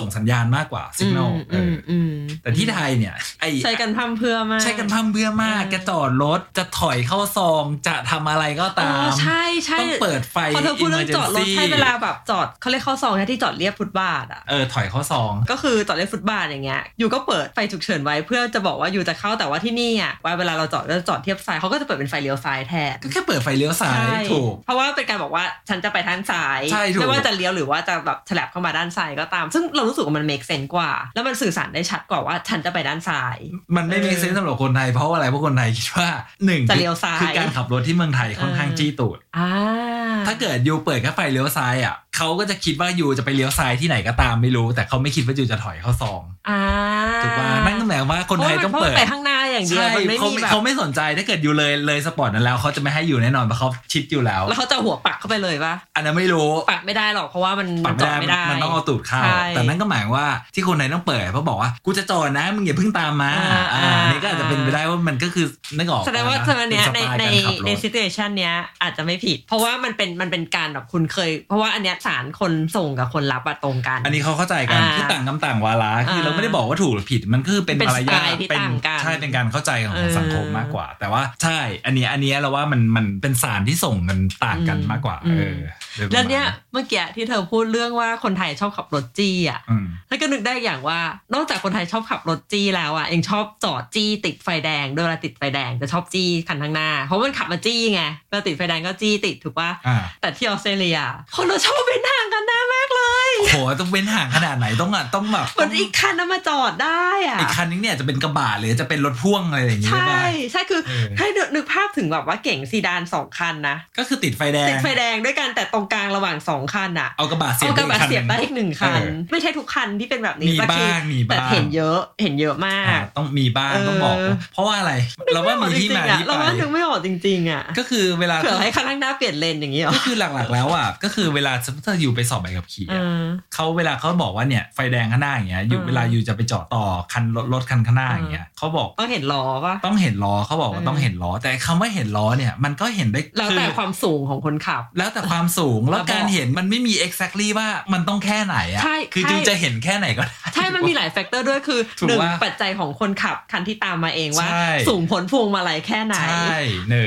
ส่งสัญญาณมากกว่าสิกนอลแต่ที่ไทยเนี่ยใช้กันพร่ำเพรื่อมากใช้กันพร่ำเพรื่อมากจะจอดรถจะถอยเข้าซองจะทำอะไรก็ตามใช่ใช่ต้องเปิดไฟพอเธอพูดเรื่องจอดรถใช่เวลาแบบจอดเขาเรียกเข้าซองที่จอดเรียบฟุตบาทอ่ะถอยเข้าซองก็คือจอดเรียบฟุตบาทอย่างเงี้ยอยู่ก็เปิดไฟฉุกเฉินไว้เพื่อจะบอกว่าอยู่จะเข้าแต่ว่าที่นี่อ่ะเวลาเราจอดก็จอดเทียบซ้ายเขาก็จะเปิดเป็นไฟเลี้ยวซ้ายแทนก็แค่เปิดไฟเลี้ยวซ้ายถูกเพราะว่าเป็นการบอกว่าฉันจะไปทางซ้ายไม่ว่าจะเลี้ยวหรือว่าจะแบบฉลับเข้ามาด้านซ้ายก็ตามซึ่งเรารู้สึกว่ามัน make sense กว่าแล้วมันสื่อสารได้ชัดกว่าว่าฉันจะไปด้านซ้ายมันไม่ make sense สำหรับคนไทยเพราะอะไรเพราะคนไทยคิดว่า1 จะเลี้ยวซ้ายคือการขับรถที่เมืองไทยค่อนข้างจี้ตูดถ้าเกิดยูเปิดแค่ไฟเลี้ยวซ้ายอ่ะเขาก็จะคิดว่ายูจะไปเลี้ยวซ้ายที่ไหนก็ตามไม่รู้แต่เขาไม่คิดว่ายูจะถอยเข้าซองถูกป่ะนั่นก็หมายว่าคนไทยต้องเปิดไปข้างหน้าอย่างเดียวมันไม่มีแบบเขาไม่สนใจถ้าเกิดยูเลยสปอร์ตนั้นแล้วเขาจะไม่ให้อยู่แน่นอนเพราะเขาชิดอยู่แล้วเขาจะหัวปักเข้าไปเลยป่ะอันนั้นไม่รู้ปักไม่ได้หรอกเพราะว่ามันจอดไม่ได้มันต้องเอาตูดเข้าแต่นั่นก็หมายว่าที่คนไทยต้องเปิดเพราะบอกว่ากูจะจอดนะมึงอย่าเพิ่งตามมานี่ก็อาจจะเป็นไปได้ว่ามันก็คือนึกออกแสดงว่าตอนนี้ในซิทูเอชันเนี้ยอาจจะไม่ผิดเพราะว่ามันเป็นการแบบคุณเคยเพราะว่าอันเนี้ยสารคนส่งกับคนรับตรงกันอันนี้เขาเข้าใจกันคือต่างต่างวาระคือเราไม่ได้บอกว่าถูกหรือผิดมันคือเป็นมารยาทใช่เป็นการเข้าใจของสังคมมากกว่าแต่ว่าใช่อันนี้เราว่ามันเป็นสารที่ส่งกันต่างกันมากกว่าแล้วเนี้ยเมื่อกี้ที่เธอพูดเรื่องว่าคนไทยชอบขับรถจี้อ่ะถ้าก็นึกได้อย่างว่านอกจากคนไทยชอบขับรถจี้แล้วอ่ะยังชอบจอดจี้ติดไฟแดงโดยเวลาติดไฟแดงจะชอบจี้คันข้างหน้าเพราะมันขับมาจี้ไงเวลาติดไฟแดงก็จี้ติดถูกป่ะแต่ที่ออสเตรเลียคนเราชอบเป็นห่างกันหน้ามากเลยโหต้องเป็นห่างขนาดไหนต้องแบบมันอีกคันมาจอดได้อ่ะอีกคันนึงเนี่ยจะเป็นกระบะหรือจะเป็นรถพ่วงอะไรอย่างเงี้ยใช่คือให้นึกภาพถึงแบบว่าเก๋งซีดาน2คันนะก็คือติดไฟแดงด้วยกันแต่ตรงกลางระหว่าง2คันอ่ะเอากระบะเสียบได้อีก1คันไม่ใช่ทุกคันที่เป็นแบบนี้มีบ้างแต่เห็นเยอะมากต้องมีบ้างต้องบอกเพราะว่าอะไรเราว่ามีที่มาที่ไปเราว่านึกไม่ออกจริงๆอ่ะก็คือเวลาเผื่อให้คันข้างหน้าเปลี่ยนเลนอย่างงี้หรอก็คือหลักๆแล้วอ่ะก็คือเวลาถ้าอยู่ไปสอบใบขับขี่เขาเวลาเขาบอกว่าเนี่ยไฟแดงข้างหน้าอย่างเงี้ยอยู่เวลาอยู่จะไปจอดต่อคันรถคันข้างหน้าอย่างเงี้ยเขาบอกต้องเห็นล้อป่ะต้องเห็นล้อเขาบอกว่าต้องเห็นล้อแต่คำว่าเห็นล้อเนี่ยมันก็เห็นได้แล้วแต่ความสูงของคนขับแล้วแต่ความสูงแล้วการเห็นมันไม่มี exactly ว่ามันต้องแค่ไหนอ่ะคือจูจะเห็นแค่ไหนก็ได้ใช่มันมีหลายแฟกเตอร์ด้วยคือ1ปัจจัยของคนขับคันที่ตามมาเองว่าสูงพ้นพวงมาลัยแค่ไหนใช่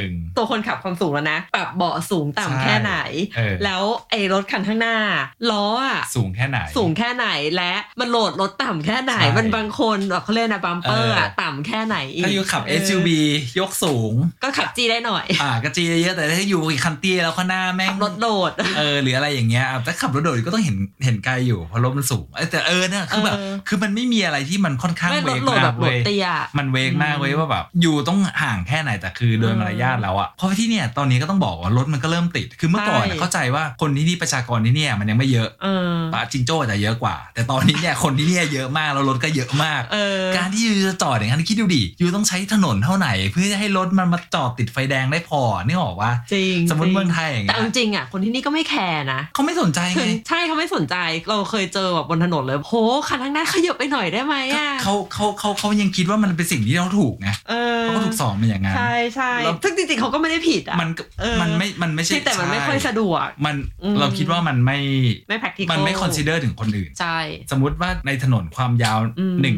1 ตัวคนขับความสูงแล้วนะปรับเบาะสูงต่ำแค่ไหนแล้วไอ้รถคันข้างหน้าล้ออ่ะสูงแค่ไหนและมันโหลดรถต่ำแค่ไหนมันบางคนแบบเขาเรียกนะบัมเปอร์อ่ะต่ำแค่ไหนถ้าอยู่ขับ SUV ยกสูงก็ขับจี้ได้หน่อยก็จี้ได้เยอะแต่ถ้าอยู่คันเตี้ยแล้วข้างหน้าแม่งรถโดดหรืออะไรอย่างเงี้ยถ้าขับรถโดดก็ต้องเห็นไกลอยู่เพราะรถมันสูงแต่เนี่ยคือแบบคือมันไม่มีอะไรที่มันค่อนข้างเวกมากเว้ยมันเวกมากเว้ยว่าแบบอยู่ต้องห่างแค่ไหนแต่คือโดยมารยาทแล้วอ่ะเพราะที่เนี่ยตอนนี้ก็ต้องบอกว่ารถมันก็เริ่มติดคือเมื่อก่อนเข้าใจว่าคนที่นี่ประชากรที่เนี่ยมันยังไม่เยอะป่ะจิงโจ้จะเยอะกว่าแต่ตอนนี้เนี่ยคนที่เนี่ยเยอะมากแล้วรถก็เยอะมากการที่ยูจะจอดอย่างนั้นคิดดูดิยูต้องใช้ถนนเท่าไหร่เพื่อจะให้รถมันมาจอดติดไฟแดงได้พอนี่บอกว่าสมมติเมืองไทยอย่างเงี้ยแต่จริงอ่ะคนที่นี่ก็ไม่แคร์นะเขาไม่สนใจไงใช่เขาไม่สนใจเราเคยเจอแบบบนถนนเลยโหคันข้างหน้าขยับไปหน่อยได้ไหมอ่ะเขายังคิดว่ามันเป็นสิ่งที่เราถูกไงเขาก็ถูกสอนมาอย่างนั้นใช่ซึ่งจริงๆเขาก็ไม่ได้ผิดอ่ะมันไม่ใช่แต่มันไม่ค่อยสะดวกเราคิดว่ามันไม่ practical มันไม่ consider ถึงคนอื่นใช่สมมุติว่าในถนนความยาว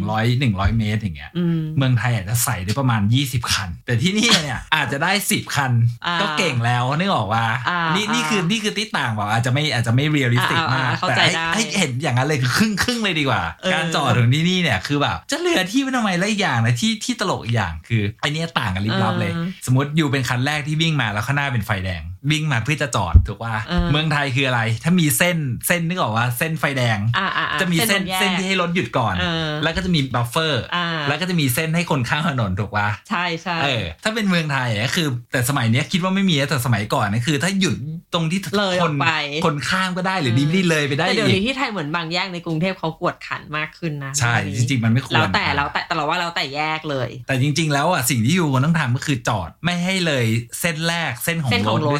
100 เมตรอย่างเงี้ยเมืองไทยอาจจะใส่ได้ประมาณ20คันแต่ที่นี่เนี่ยอาจจะได้10คันก็เก่งแล้วนึกออกว่านี่คือที่ต่างบอกอาจจะไม่เรียลลิสติกมากแต่ให้เห็นอย่างนั้นเลยคือครึ่งเลยดีกว่าการจอดของที่นี่เนี่ยคือแบบจะเหลือที่ไว้ทำไมแล้วอีกอย่างนะที่ตลกอีกอย่างคือไอเนี้ยต่างกันลิบลับเลยสมมติอยู่เป็นคันแรกที่วิ่งมาแล้วข้างหน้าเป็นไฟแดงวิ่งมาเพื่อจะจอดถูกว่าเมืองไทยคืออะไรถ้ามีเส้นนึกออกว่าเส้นไฟแดงจะมีเส้นที่ให้รถหยุดก่อนแล้วก็จะมีบัฟเฟอร์แล้วก็จะมีเส้นให้คนข้ามถนนถูกว่าใช่ถ้าเป็นเมืองไทยก็คือแต่สมัยนี้คิดว่าไม่มีแต่สมัยก่อนนี่คือถ้าหยุดตรงที่คนข้ามก็ได้หรือดีเลยไปได้แต่เดี๋ยวนี้ที่ไทยเหมือนบางแยกในกรุงเทพเขากวดขันมากขึ้นนะใช่จริงๆมันไม่ควรแล้วแต่เราว่าแล้วแต่แยกเลยแต่จริงๆแล้วอ่ะสิ่งที่อยู่ต้องทำก็คือจอดไม่ให้เลยเส้นแรกเส้นของรถด้วย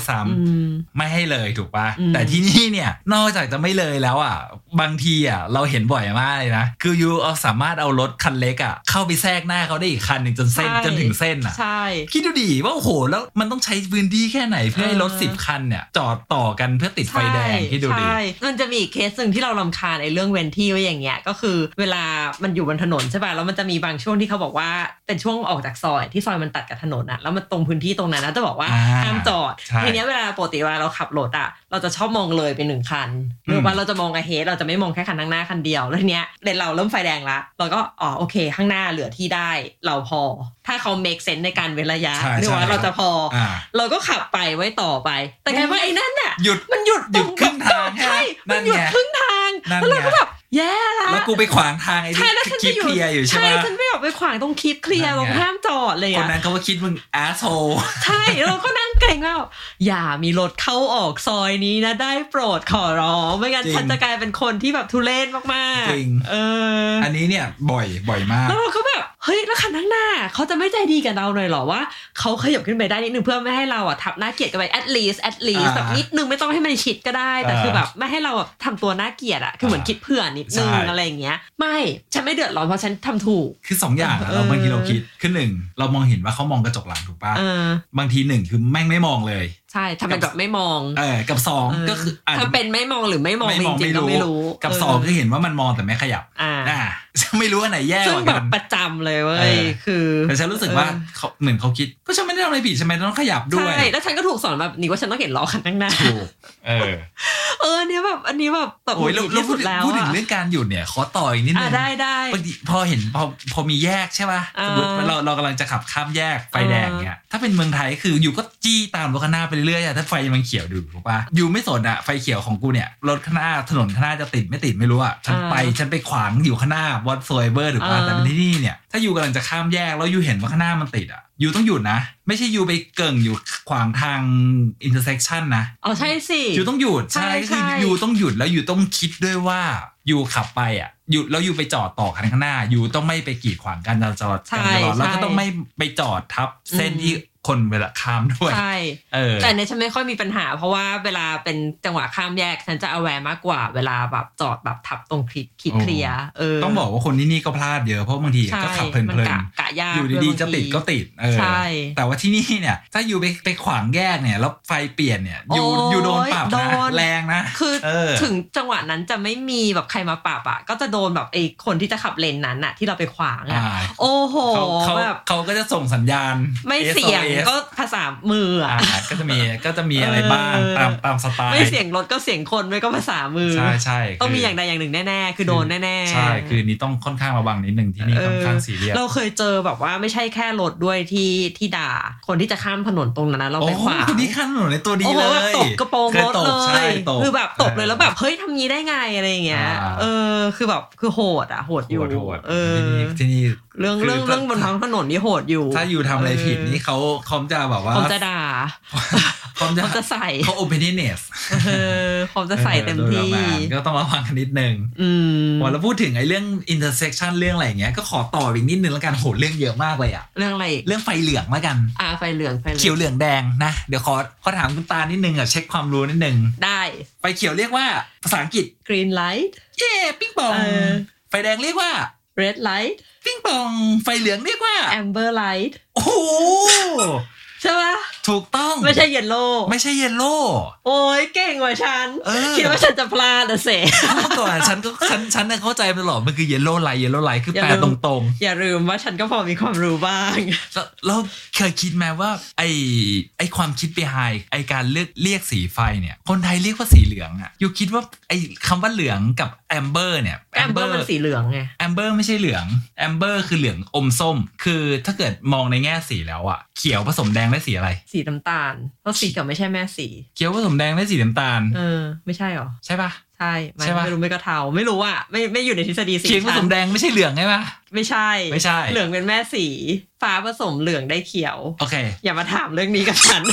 ซ้ำไม่ให้เลยถูกป่ะแต่ที่นี่เนี่ยนอกจากจะไม่เลยแล้วอ่ะบางทีอ่ะเราเห็นบ่อยมากเลยนะคือยูสามารถเอารถคันเล็กอ่ะเข้าไปแทรกหน้าเขาได้อีกคันหนึ่งจนถึงเส้นอ่ะคิดดูดิว่าโอ้โหแล้วมันต้องใช้พื้นที่แค่ไหนเพื่อให้รถ10คันเนี่ยจอดต่อกันเพื่อติดไฟแดงคิดดูดิมันจะมีอีกเคสนึงที่เรารำคาญไอ้เรื่องเว้นที่ไว้อย่างเงี้ยก็คือเวลามันอยู่บนถนนใช่ป่ะแล้วมันจะมีบางช่วงที่เขาบอกว่าเป็นช่วงออกจากซอยที่ซอยมันตัดกับถนนอะแล้วมันตรงพื้นที่ตรงนั้นนะจะบอกว่าห้ามจอดทีนี้เวลาปกติเวลาเราขับรถอะเราจะชอบมองเลยไป1คันหรือว่าเราจะมองอาเฮดเราจะไม่มองแค่คันข้างหน้าคันเดียวแล้วทีเนี้ยเดี๋ยวเราเริ่มไฟแดงละเราก็โอเคข้างหน้าเหลือที่ได้เราพอถ้าเขา make sense ในการเว้นระยะหรือว่าเราจะพอเราก็ขับไปไว้ต่อไปแต่กลายว่าไอ้นั่นน่ะมันหยุดครึ่งทางใช่มันหยุดครึ่งทางแล้วเราก็แบบแย่แล้วกูไปขวางทางไอ้ที่คลิปเคลียร์อยู่ใช่ไหมใช่ฉันไม่ออกไปขวางตรงคลิปเคลียร์ตรงห้ามจอดเลยคนนั้นเขาก็คิดมึง asshole ใช่เราก็นั่งเกรงว่าอย่ามีรถเข้าออกซอยนี้นะได้โปรดขอร้องไม่งั้นฉันจะกลายเป็นคนที่แบบทุเรศมากๆจริงอันนี้เนี่ยบ่อยมากแล้วเราก็แบบเฮ้ยแล้วคันข้างหน้าเขาจะไม่ใจดีกับเราหน่อยหรอว่าเขาขยับขึ้นไปได้นิดนึงเพื่อไม่ให้เราทับหน้าเกลียดกันไป at least แบบนิดนึงไม่ต้องให้มันชิดก็ได้แต่คือแบบไม่ให้เราทำตัวน่าเกลียดคือเหมือนคิดเผื่อนิดนึงอะไรอย่างเงี้ยไม่ฉันไม่เดือดร้อนเพราะฉันทำถูกคือ2อย่างเราบางทีเราคิดคือ1เรามองเห็นว่าเขามองกระจกหลังถูกป่ะบางที1คือแม่งไม่มองเลยใช่ทำเป็นแบบไม่มองกับ2ก็คือถ้าเป็นไม่มองหรือไม่มองจริงๆก็ไม่รู้กับ2คือเห็นว่ามันมองแต่ไม่ขยับไม่รู้อันไหนแย่กว่ากันประจำเลยเว้ยคือแต่ฉันรู้สึกว่าเหมือนเขาคิดก็ฉันไม่ได้ทำอะไรผิดใช่ไหมต้องขยับด้วยใช่แล้วฉันก็ถูกสอนแบบนี้ว่าฉันต้องเห็นล้อคันข้างหน้าถูกอันนี้แบบโอ้ยแล้วพูดถึงเรื่องการหยุดเนี่ยขอต่ออีกนิดนึงได้พอเห็นพอมีแยกใช่ป่ะสมมติเรากำลังจะขับข้ามแยกไฟแดงเนี่ยถ้าเป็นเมืองไทยคืออยู่ก็จี้ตามรถข้างหน้าไปเรื่อยๆถ้าไฟมันเขียวดูถูกป่ะอยู่ไม่สนไฟเขียวของกูเนี่ยรถข้างหน้าถนนข้างหน้าจะติดไม่ติดไม่รู้ฉันไปขวางอยู่ข้างหน้า whatsoever ถูกป่ะแต่เป็นที่นี่เนี่ยถ้าอยู่กำลังจะข้ามแยกแล้วอยู่เห็นว่าข้างหน้ามันติดอยู่ต้องหยุดนะไม่ใช่อยู่ไปเกิ่งอยู่ขวางทาง intersection นะใช่สิอยู่ต้องหยุดใช่คืออยู่ต้องหยุดแล้วอยู่ต้องคิดด้วยว่าอยู่ขับไปหยุดแล้วอยู่ไปจอดต่อคันข้างหน้าอยู่ต้องไม่ไปกีดขวางการจราจรแล้วก็ต้องไม่ไปจอดทับเส้นที่คนเวลาข้ามด้วยใช่แต่เนี่ยฉันไม่ค่อยมีปัญหาเพราะว่าเวลาเป็นจังหวะข้ามแยกฉันจะเอาแวร์มากกว่าเวลาแบบจอดแบบทับตรงคิดเคลียร์ต้องบอกว่าคนที่นี่ก็พลาดเยอะเพราะบางทีก็ขับเพลินๆอยู่ดีๆจะติดก็ติดแต่ว่าที่นี่เนี่ยถ้าอยู่ไปขวางแยกเนี่ยแล้วไฟเปลี่ยนเนี่ยอยู่โดนปรับนะแรงนะคือถึงจังหวะนั้นจะไม่มีแบบใครมาปรับก็จะโดนแบบไอ้คนที่จะขับเลนนั้นที่เราไปขวางโอ้โหแบบเขาก็จะส่งสัญญาณไม่เสียงก็ภาษามือก็จะมีอะไรบ้างตามสไตล์ไม่เสียงรถก็เสียงคนไม่ก็ภาษามือใช่ต้องมีอย่างใดอย่างหนึ่งแน่ๆคือโดนแน่ๆใช่คือนี่ต้องค่อนข้างระวังนิดนึงที่นี่ค่อนข้างซีเรียสเราเคยเจอแบบว่าไม่ใช่แค่รถด้วยที่ด่าคนที่จะข้ามถนนตรงนั้นเราไปขวางคนที่ข้ามถนนในตัวดีเลยตบกระโปรงรถเลยคือแบบตบเลยแล้วแบบเฮ้ยทำงี้ได้ไงอะไรอย่างเงี้ยคือแบบคือโหดโหดอยู่ที่นี่เรื่องบนท้องถนนนี่โหดอยู่ถ้าอยู่ทำอะไรผิดนี่เขาจะแบบว่าเขาจะด่าเขาจะใส่เขา opinionist เขาจะใส่เต็มที่ก็ต้องระวังกันนิดนึงพอเราพูดถึงไอ้เรื่อง intersection เรื่องอะไรอย่างเงี้ยก็ขอต่ออีกนิดนึงแล้วกันโหเรื่องเยอะมากเลยเรื่องอะไรเรื่องไฟเหลืองแล้วกันไฟเหลืองเขียวเหลืองแดงนะเดี๋ยวขอถามคุณตานิดนึงเช็คความรู้นิดนึงได้ไฟเขียวเรียกว่าภาษาอังกฤษ green light ปิ๊งปองไฟแดงเรียกว่า red light ปิ๊งปองไฟเหลืองเรียกว่า amber light โอ้ใช่ปะถูกต้องไม่ใช่เยลโล่โอ้ยเก่งกว่าฉันคิดว่าฉันจะพลาดเสเมื่อก่อนฉันเข้าใจตลอดมันคือเยลโล่ไลท์คือแปลตรงๆอย่าลืมว่าฉันก็พอมีความรู้บ้างแล้วเคยคิดไหมว่าไอความคิด behind ไอการเรียกสีไฟเนี่ยคนไทยเรียกว่าสีเหลืองอยู่คิดว่าไอคำว่าเหลืองกับแอมเบอร์เนี่ยแอมเบอร์มันสีเหลืองไงแอมเบอร์ไม่ใช่เหลืองแอมเบอร์คือเหลืองอมส้มคือถ้าเกิดมองในแง่สีแล้วเขียวผสมแดงได้สีอะไรสีน้ำตาลเพราะสีกับไม่ใช่แม่สีเขียวผสมแดงได้สีน้ำตาลไม่ใช่หรอใช่ปะใช่ไม่รู้ไม่ก็เทาไม่รู้ไม่อยู่ในทฤษฎีสีเขียวผสมแดงไม่ใช่เหลืองใช่ปะไม่ใช่เหลืองเป็นแม่สีฟ้าผสมเหลืองได้เขียวโอเคอย่ามาถามเรื่องนี้กับฉัน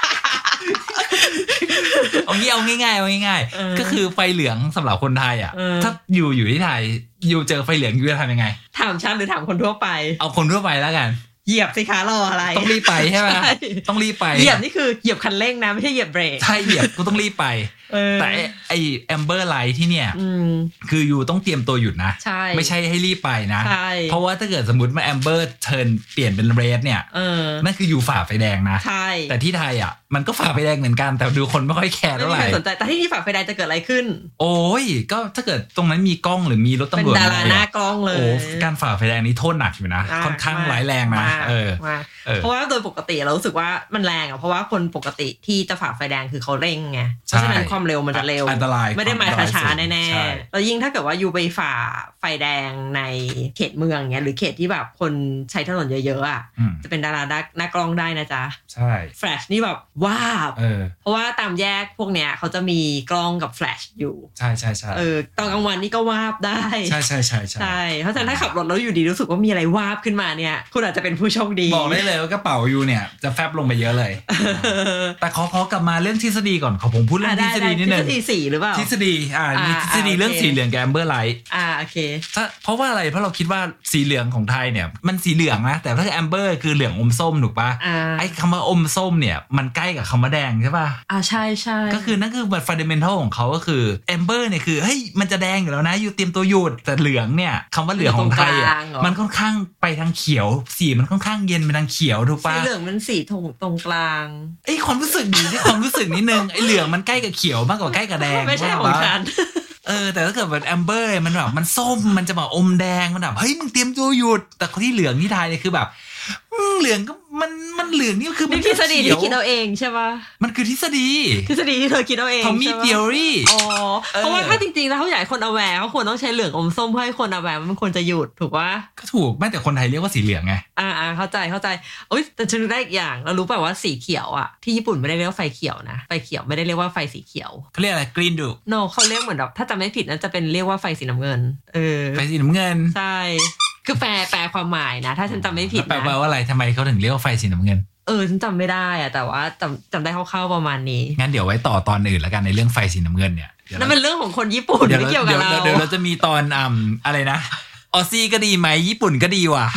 เอาง่ายก็คือไฟเหลืองสำหรับคนไทยถ้าอยู่ที่ไทยอยู่เจอไฟเหลืองอยู่จะทำยังไงถามฉันหรือถามคนทั่วไปเอาคนทั่วไปแล้วกันเหยียบสิคะรออะไรต้องรีบไปใช่ไหมต้องรีบไปเหยียบนี่คือเหยียบคันเร่งนะไม่ใช่เหยียบเบรกใช่เหยียบกูต้องรีบไปแต่ไอแอมเบอร์ไลท์ที่เนี่ยคืออยู่ต้องเตรียมตัวหยุดนะไม่ใช่ให้รีบไปนะเพราะว่าถ้าเกิดสมมติมาแอมเบอร์เทิร์นเปลี่ยนเป็นเรดเนี่ยนั่นคืออยู่ฝ่าไฟแดงนะแต่ที่ไทยอ่ะมันก็ฝ่าไฟแดงเหมือนกันแต่ดูคนไม่ค่อยแคร์เท่าไหร่ไม่สนใจแต่ที่นี่ฝ่าไฟแดงจะเกิดอะไรขึ้นโอ้ยก็ถ้าเกิดตรงนั้นมีกล้องหรือมีรถตำรวจเป็นดาราหน้ากล้องเลยโอ้การฝ่าไฟแดงนี้โทษหนักอยู่นะค่อนข้างร้ายแรงนะเพราะว่าโดยปกติเรารู้สึกว่ามันแรงอ่ะเพราะว่าคนปกติที่จะฝ่าไฟแดงคือเขาเร่งไงเพราะฉะนั้นความเร็วมันจะเร็วไม่ได้มาช้าๆแน่ๆแล้วยิ่งถ้าเกิดว่าอยู่ไปฝ่าไฟแดงในเขตเมืองเงี้ยหรือเขตที่แบบคนใช้ถนนเยอะๆอ่ะจะเป็นดาราหน้ากล้องได้นะจ๊ะใช่แฟลชนี่แบบว้าบเพราะว่าตามแยกพวกเนี้ยเขาจะมีกล้องกับแฟลชอยู่ใช่ใช่ใช่ตอนกลางวันนี่ก็วาบได้ใช่ใช่ใช่ใช่เพราะฉะนั้นถ้าขับรถแล้วอยู่ดีรู้สึกว่ามีอะไรวาบขึ้นมาเนี่ยคุณอาจจะเป็นผู้โชคดีบอกได้เลยว่ากระเป๋าอยู่เนี่ยจะแฟบลงไปเยอะเลยแต่ขอกลับมาเรื่องทฤษฎีก่อนขอผมพูดเรื่องทฤษฎีนิดนึงทฤษฎี4หรือเปล่าทฤษฎีมีทฤษฎีเรื่องสีเหลืองกับแอมเบอร์ไลท์โอเคเพราะว่าอะไรเพราะเราคิดว่าสีเหลืองของไทยเนี่ยมันสีเหลืองนะแต่ถ้าแอมเบอร์คือเหลืองอมส้มถูกป่ะไอ้คำว่าอมส้มเนี่ยมันใกล้กับคำว่าแดงใช่ป่ะใช่ใช่ก็คือนั่นคือแบบฟันเดเมนทัลของเขาก็คือแอมเบอร์เนี่ยคือเฮ้ยมันจะแดงอยู่แล้วนะอยู่เตรียมตัวหยุดแต่เหลืองเนี่ยคำว่าเหลืองของไทยมันค่อนข้างไปทางเขียวสีมันค่อนข้างเย็นไปทางเขียวถูกป่ะสีเหลืองมันสีตรงกลางไอ้ความรู้สึกดีที่ความรู้สึกนิดนึงไอ้เหลืองมันใกล้กับเขียวมากกว่าใกล้กับแดงไม่ใช่ของฉันแต่ถ้าเกิดแบบแอมเบอร์มันแบบมันส้มมันจะแบบอมแดงมันแบบเฮ้ยมึงเตรียมตัวหยุดแต่คนที่เหลืองที่ไทยเนี่ยคือแบบเหลืองก็มันเหลืองนี่คือมันทฤษฎีที่คิดเอาเองใช่ป่ะมันคือทฤษฎีที่เธอคิดเอาเองเขามี theory เพราะว่าถ้าจริงๆแล้วเขาอยากให้คนเอาแวร์เขาควรต้องใช้เหลืองอมส้มเพื่อให้คนเอาแวร์มันควรจะหยุดถูกป่ะก็ถูกแม้แต่คนไทยเรียกว่าสีเหลืองไงเข้าใจโอ๊ยแต่ฉันรู้ได้อีกอย่างเรารู้ป่ะว่าสีเขียวอ่ะที่ญี่ปุ่นไม่ได้เรียกว่าไฟเขียวนะไฟเขียวไม่ได้เรียกว่าไฟสีเขียวเขาเรียกอะไร green ดู no เขาเรียกเหมือนแบบถ้าจำไม่ผิดน่าจะเป็นเรียกว่าไฟสีน้ำเงินไฟสีน้ำเงินใช่คือแปลความหมายนะถ้าฉันจำไม่ผิดนะแปลว่าอะไรทำไมเขาถึงเรียกว่าไฟสีน้ำเงินฉันจำไม่ได้อะแต่ว่าจำได้คร่าวๆประมาณนี้งั้นเดี๋ยวไว้ต่อตอนอื่นแล้วกันในเรื่องไฟสีน้ำเงินเนี่ยนั่นเป็นเรื่องของคนญี่ปุ่นไม่เกี่ยวกับเราเดี๋ยวเราจะมีตอนอะไรนะออซี่ก็ดีไหมญี่ปุ่นก็ดีว่ะ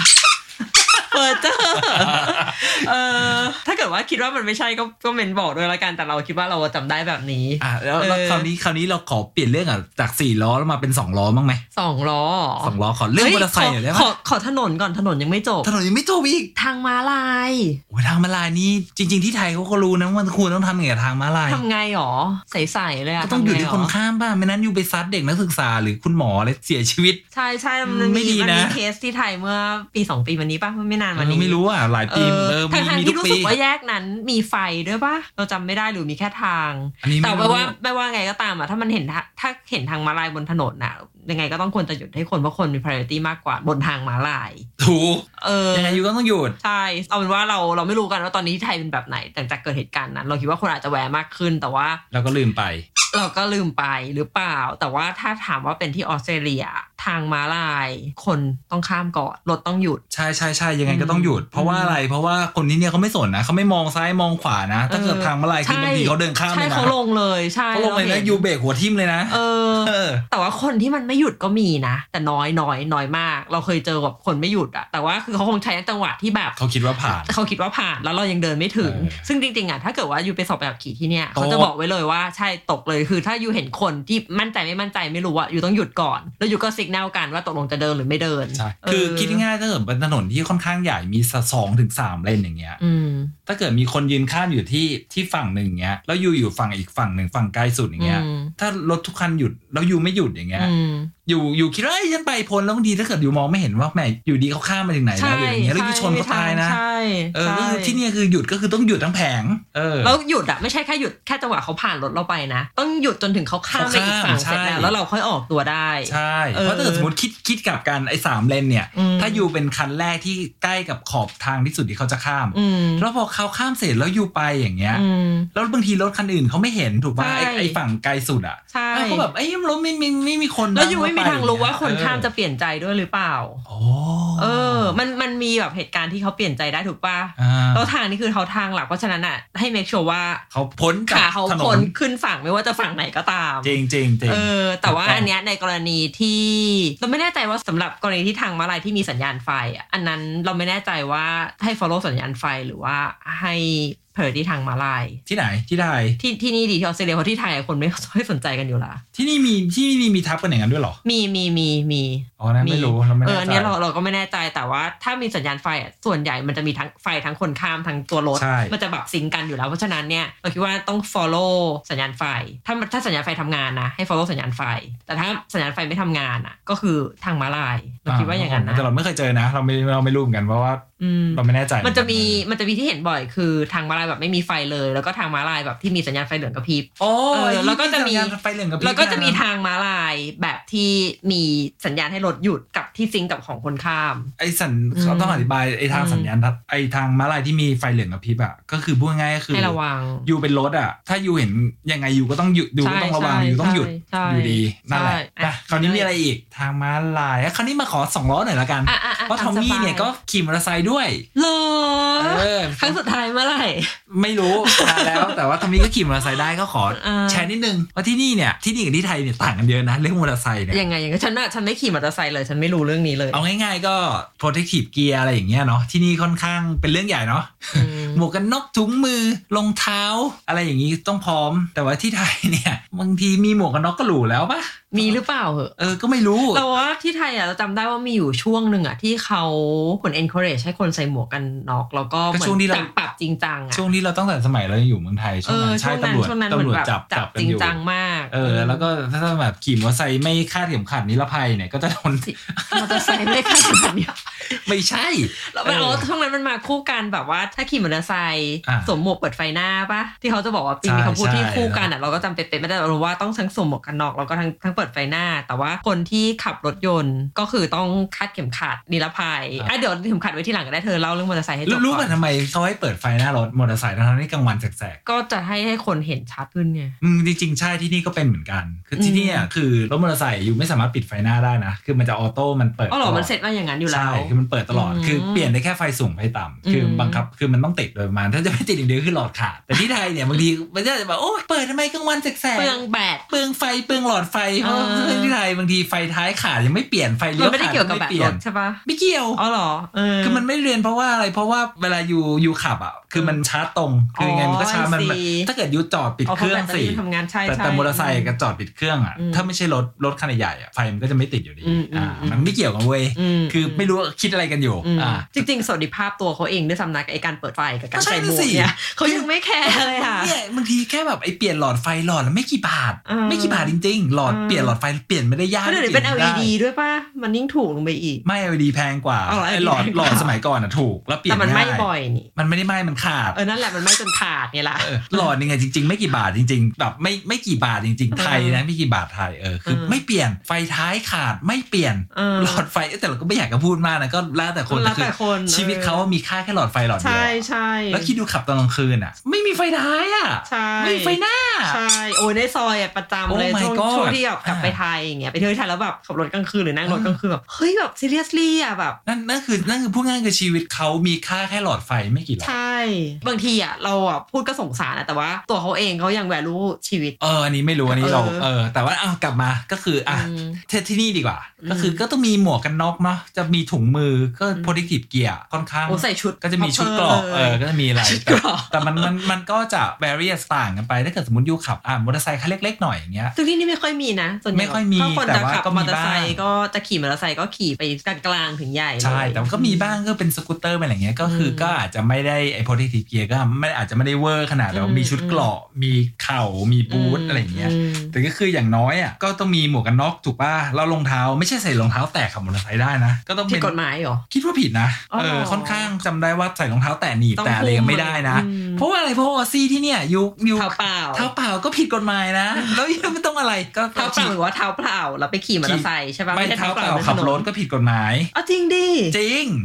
ถ้าเกิดว่าคิดว่ามันไม่ใช่ก็เมนบอกด้วยละกันแต่เราคิดว่าเราจำได้แบบนี้แล้วคราวนี้เราขอเปลี่ยนเรื่องจาก4ล้อแล้วมาเป็น2ล้อบ้างไหม 2ล้อขอเรื่องมอเตอร์ไซค์หน่อยได้ไหมขอถนนก่อนถนนยังไม่จบอีกทางม้าลายโอ้ทางม้าลายนี่จริงๆที่ไทยเขาก็รู้นะว่าคุณต้องทำยังไงกับทางม้าลายทำไงหรอใส่เลยก็ต้องอยู่ที่คนข้ามป่ะไม่นั้นอยู่ไปซัดเด็กนักศึกษาหรือคุณหมอเลยเสียชีวิตใช่มันมีเคสที่ไทยเมื่อปี2ปีมานี้ป่ะไม่นานมานี้ไม่รู้หลายปีมีทุกปีรู้สึกว่าแยกนั้นมีไฟด้วยป่ะเราจำไม่ได้หรือมีแค่ทางแต่ไม่ว่าไงก็ตามถ้ามันเห็นถ้าเห็นทางม้าลายบนถนนน่ะยังไงก็ต้องควรจะหยุดให้คนเพราะคนมี priority มากกว่าบนทางม้าลายถูกยังไงอยู่ก็ต้องหยุดใช่เอาเป็นว่าเราไม่รู้กันว่าตอนนี้ที่ไทยเป็นแบบไหนแต่จากเกิดเหตุการณ์นั้นเราคิดว่าคนอาจจะแวร์มากขึ้นแต่ว่าเราก็ลืมไปหรือเปล่าแต่ว่าถ้าถามว่าเป็นที่ออสเตรเลียทางม้าลายคนต้องข้ามก่อนรถต้องหยุดใช่ยังไงก็ต้องหยุดเพราะว่าอะไรเพราะว่าคนที่เนี่ยเขาไม่สนนะเขาไม่มองซ้ายมองขวานะถ้าเกิดทางม้าลายคือบางทีเขาเดินข้ามเลยนะเขาลงเลยใช่เขาลงเลยนะยูเบรกหัวทิ่มเลยนะแต่ว่าคนที่มันไม่หยุดก็มีนะแต่น้อยมากเราเคยเจอแบบคนไม่หยุดอะแต่ว่าคือเขาคงใช้จังหวะที่แบบเขาคิดว่าผ่านแล้วเรายังเดินไม่ถึงซึ่งจริงๆอะถ้าเกิดว่ายูไปสอบแบบขี่ที่เนี่ยเขาจะบอกไว้เลยว่าใช่ตกเลยคือถ้ายูเห็นคนที่มั่นใจไม่มั่นใจไม่รู้อะยูต้องหยุดก่อนแล้วยูก็สิกแนลกันว่าตกลงจะเดินหรือไม่เดินคือคิดง่ายๆถ้าเกิดเป็นถนนที่ค่อนข้างใหญ่มี2-3 เลนอย่างเงี้ยถ้าเกิดมีคนยืนข้ามอยู่ที่ฝั่งหนึ่งเงี้ยแล้วอยู่ฝั่งอีกฝั่งหนึ่งฝั่งไกลสุดอย่างเงี้ยถ้ารถทุกคันหยุดแล้วยูไม่หยุดอย่างเงี้ยอยู่คิดว่าฉันไปพ้นแล้วบางทีถ้าเกิดอยู่มองไม่เห็นว่าแหมอยู่ดีเขาข้ามมาถึงไหนแล้วอย่างเงี้ยแล้วอยู่ชนเขาตายนะก็คือที่นี่คือหยุดก็คือต้องหยุดทั้งแผงแล้วหยุดอะไม่ใช่แค่หยุดแค่จังหวะเขาผ่านรถเราไปนะต้องหยุดจนถึงเขาข้ามไปอีกฝั่งเสร็จแล้วเราค่อยออกตัวได้ใช่เพราะถ้าสมมติคิดกับกันไอ้3เลนเนี่ยถ้าอยู่เป็นคันแรกที่ใกล้กับขอบทางที่สุดที่เขาจะข้ามแล้วพอเขาข้ามเสร็จแล้วอยู่ไปอย่างเงี้ยแล้วบางทีรถคันอื่นเขาไม่เห็นถูกป่ะไอ้ฝั่งไกลสุดอะเขาแบบไอ้รถไม่มีคนแล้วอยู่ไม่มีทางรู้ว่าคนข้ามจะเปลี่ยนใจด้วยหรือเปล่ามันมีแบบเหตุการณ์ที่เขาเปลี่ยนใจได้ถูกป่ะแล้วทางนี้คือเขาทางหลักเพราะฉะนั้นอ่ะให้เมคชัวร์ว่าเขาพ้นจากเขาพ้นขึ้นฝั่งไม่ว่าจะฝั่งไหนก็ตามจริงแต่ว่าอันเนี้ยในกรณีที่เราไม่แน่ใจว่าสำหรับกรณีที่ทางม้าลายที่มีสัญญาณไฟอันนั้นเราไม่แน่ใจว่าให้ follow สัญญาณไฟหรือว่าให้priority ทางม้าลายที่ไหนที่ไทยที่นี่ดีที่ออสเตรเลียเพราะที่ไทยคนไม่ค่อยสนใจกันอยู่ละที่นี่มีทับกันอย่างนั้นด้วยหรอมีอ๋อนะไม่รู้เราไม่แน่ใจอันนี้เราก็ไม่แน่ใจแต่ว่าถ้ามีสัญญาณไฟส่วนใหญ่มันจะมีทั้งไฟทั้งคนข้ามทั้งตัวรถมันจะแบบซิงกันอยู่แล้วเพราะฉะนั้นเนี่ยเราคิดว่าต้อง follow สัญญาณไฟถ้าสัญญาณไฟทำงานนะให้ follow สัญญาณไฟแต่ถ้าสัญญาณไฟไม่ทำงานอ่ะก็คือทางม้าลายเราคิดว่าอย่างนั้นนะแต่เราไม่เคยเจอนะเราไม่รู้เหมือนกันเพราะว่าเราไม่แน่ใจมันจะมีที่เห็นบ่อยคือทางม้าลายแบบไม่มีไฟเลยแล้วก็ทางม้าลายแบบที่มีสัญญาณไฟเหลืองกระพริบแล้วก็จะมีไฟเหลืองกระพริบแล้วก็จะมีทางม้าลายแบบที่มีสัญญาณให้รถหยุดกับที่ซิงกับของคนข้ามเขาต้องอธิบายไอ้ทางสัญญาณไอ้ทางม้าลายที่มีไฟเหลืองกระพริบอ่ะก็คือพูดง่ายๆก็คือให้ระวังอยู่เป็นรถอ่ะถ้าอยู่เห็นยังไงอยู่ก็ต้องหยุดดูต้องระวังอยู่ต้องหยุดอยู่ดีนั่นแหละคราวนี้มีอะไรอีกทางม้าลายคราวนี้มาขอ2ล้อหน่อยละกันเพราะทอมมี่เนี่ยก็ขี่มอเตอร์ไซค์ด้วยเหรอครั้งสุดท้ายเมื่อไหร่ไม่รู้นานแล้วแต่ว่าทอมมี่ก็ขี่มอเตอร์ไซค์ได้ก็ขอแชร์นิดนึงว่าที่นี่กับที่ไทยเนี่ยต่างกันเยอะนะเรื่องมอเตอร์ไซค์เนี่ยยังไงฉันไม่ขี่มอเตอร์ไซค์เลยฉันไม่รู้เรื่องนี้เลยเอาง่ายๆก็ protective gear อะไรอย่างเงี้ยเนาะที่นี่ค่อนข้างเป็นเรื่องใหญ่เนาะหมวกกันน็อกถุงมือรองเท้าอะไรอย่างงี้ต้องพร้อมแต่ว่าที่ไทยเนี่ยบางทีมีหมวกกันน็อกก็หรูแล้วปะมีหรือเปล่าเหรอก็ไม่รู้แต่ว่าที่ไทยเราจำได้ว่ามีอยู่ช่วงหนึ่งที่เขาเหมือน encourage ให้คนใส่หมวกกันน็อกแล้วก็เหมือนปรับจริงจังช่วงที่เราตั้งแต่สมัยเราอยู่เมืองไทยช่วงนั้นใช่ตำรวจจับจริงจังมากแล้วก็ถ้าแบบขี่มอเตอร์ไซค์ไม่คาดเข็มขัดนิรภัยเนี่ยก็จะโดนมอเตอร์ไซค์ไม่คาดเข็มขัดไม่ใช่แล้วช่วงนั้นมันมาคู่กันแบบว่าถ้าขี่มอเตอร์ไซค์สวมหมวกเปิดไฟหน้าปะที่เขาจะบอกว่ามีคำพูดที่คู่กันเราก็จำเป็นไม่ได้เราว่าต้องทั้งสวมหมวกกันน็อกแล้วก็ทั้งเปิดไฟหน้าแต่ว่าคนที่ขับรถยนต์ก็คือต้องคาดเข็มขัดนิรภัยเดี๋ยวเข็มขัดไว้ที่หลังก็ได้เธอเล่าเรื่องมอเตอร์ไซค์ให้จบก่อนรู้กันทำไมเขาให้เปิดไฟหน้ารถมอเตอร์ไซค์ทั้งที่กลางวันแสกๆก็จะให้คนเห็นชัดขึ้นไงจริงๆใช่ที่นี่ก็เป็นเหมือนกันคือที่นี่คือรถมอเตอร์ไซค์อยู่ไม่สามารถปิดไฟหน้าได้นะคือมันจะออโต้มันเปิดหรอมันเซ็ตมาอย่างนั้นอยู่แล้วใช่คือมันเปิดตลอดคือเปลี่ยนได้แค่ไฟสูงไฟต่ำคือบังคับคือมันต้องติดโดยประมาณถ้าจะไม่ติดอย่างเดียวคือหลอดขาดแต่ที่ไทยเนี่ยบางทีมันจะแบบโอ้ยเปิดทำไมกลางวันแสกๆเปลืองแบตเปลืองไฟเปลืองหลอดไฟเพราะที่ไทยบางทีไฟท้ายขาดยังไม่เปลี่ยนไฟเลี้ยวขาดไม่ได้เกี่ยวกับแบบรถใช่ปะไม่เกี่ยวอ๋อเหรอคือมันไม่เรียนเพราะว่าอะไรเพราะว่าเวลาอยู่ขับอ่ะคือมันชาร์จตรงคือยังไงมันก็ชาร์จมันถ้าเกิดยูจอดปิดเครื่องสิแต่มอเตอร์ไซค์ก็จอดปิดเครื่องอ่ะถ้าไม่ใช่รถคันใหญ่อ่ะไฟมันก็จะไม่ติดอยู่ดีมันไม่เกี่ยวกันเว้ยคือไม่รู้คิดอะไรกันอยู่จริงๆสวัสดิภาพตัวเขาเองด้วยซ้ำนะไอการเปิดไฟกับการใส่หมวกเนี่ยเขายังไม่แคร์เลยค่ะเนี่ยบางทีแค่แบบไอเปลี่ยนหลอดไฟหลอดแล้วไม่กี่บาทจริงๆหลอดเปลี่ยนหลอดไฟเปลี่ยนไม่ได้ยากเดี๋ยวเป็น LED ด้วยป่ะมันยิ่งถูกลงไปอีกไม่ LED แพงกว่าไอหลอดสมัยก่อนอ่ะถูกแล้วเปลี่ยนแต่มันไม่บ่อยนี่มันไม่ได้ไหม้มันขาดนั่นแหละมันไหม้จนขาดเนี่ยแหละหลอดยังไงจริงๆไม่กี่บาทจริงๆแบบไม่กี่บาทจริงๆไทยนะไม่กี่บาทไทยคือไม่เปลี่ยนไฟท้ายขาดไม่เปลี่ยนหลอดไฟแต่เราก็ไม่อยากจะพูดมากนะก็แล้วแต่คนคือชีวิตเขามีค่าแค่หลอดไฟหลอดเดียวใช่แล้วคิดดูขับตอนกลางคืนอ่ะไม่มีไฟท้ายอ่ะไม่มีไฟหน้าใช่โอ้ยในซอยอ่ะประจำเลยช่วงที่แบบกลับไปไทยอย่างเงี้ยไปเที่ยวไทยแล้วแบบขับรถกลางคืนหรือนั่งรถกลางคืนแบบเฮ้ยแบบ seriously อ่ะแบบนั่นคือพูดง่ายคือชีวิตเขามีค่าแค่หลอดไฟไม่กี่หลอดใช่บางทีอ่ะเราอ่ะพูดก็สงสารนะแต่ว่าตัวเขาเองเขายัง value ชีวิตอันนี้ไม่รู้อันนี้เราแต่ว่ากลับมาก็คือที่นี่ดีกว่าก็คือก็ต้องมีหมวกกันน็อกเนาะจะมีถุงมือก็ protective gear ค่อนข้างใส่ชุดก็จะมีชุดเกราะก็จะมีอะไรแต่มันก็จะ various ต่างกันไปถ้าเกิดสมมติยูขับมอเตอร์ไซค์คันเล็กๆหน่อยอย่างเงี้ยซึ่งที่นี่ไม่ค่อยมีนะส่วนใหญ่ไม่ค่อยมีแต่ว่าก็มอเตอร์ไซค์ก็จะขี่มอเตอร์ไซค์ก็ขี่ไปกลางๆถึงใหญ่ใช่แต่ก็มีบ้างก็เป็นสกูตเตอร์อะไรเงี้ยก็คือก็อาจจะไม่ได้ไอ้ protective gear ก็ไม่อาจจะไม่ได้เวอร์ขนาดแล้วมีชุดเกราะมีเข่ามีบูทอะไรเงี้ยแต่ก็คืออย่างน้อยอ่ะก็ต้องมีหมวกกันน็อกถูกป่ะแล้วรองเท้าไม่ใช่ใส่รองเท้าแตะขับมอเตอร์ไซค์ได้นะก็ต้องเป็นกฎหมายเหรอคิดว่าผิดนะค่อนข้างจำได้ว่าใส่รองเท้าแตะหนีบแต่อะไรไม่ได้นะเพราะว่าอะไรเพราะว่าซี่ที่เนี่ยยูเท้าเปล่าก็ผิดกฎหมายนะแล้วไม่ต้องอะไรก็เท้าเปล่าหรือว่าเท้าเปล่าเราไปขี่มอเตอร์ไซค์ใช่ป่ะไม่เท้าเปล่าขับรถก็ผิดกฎหมายจริงดิจริงนี่เพิ่ง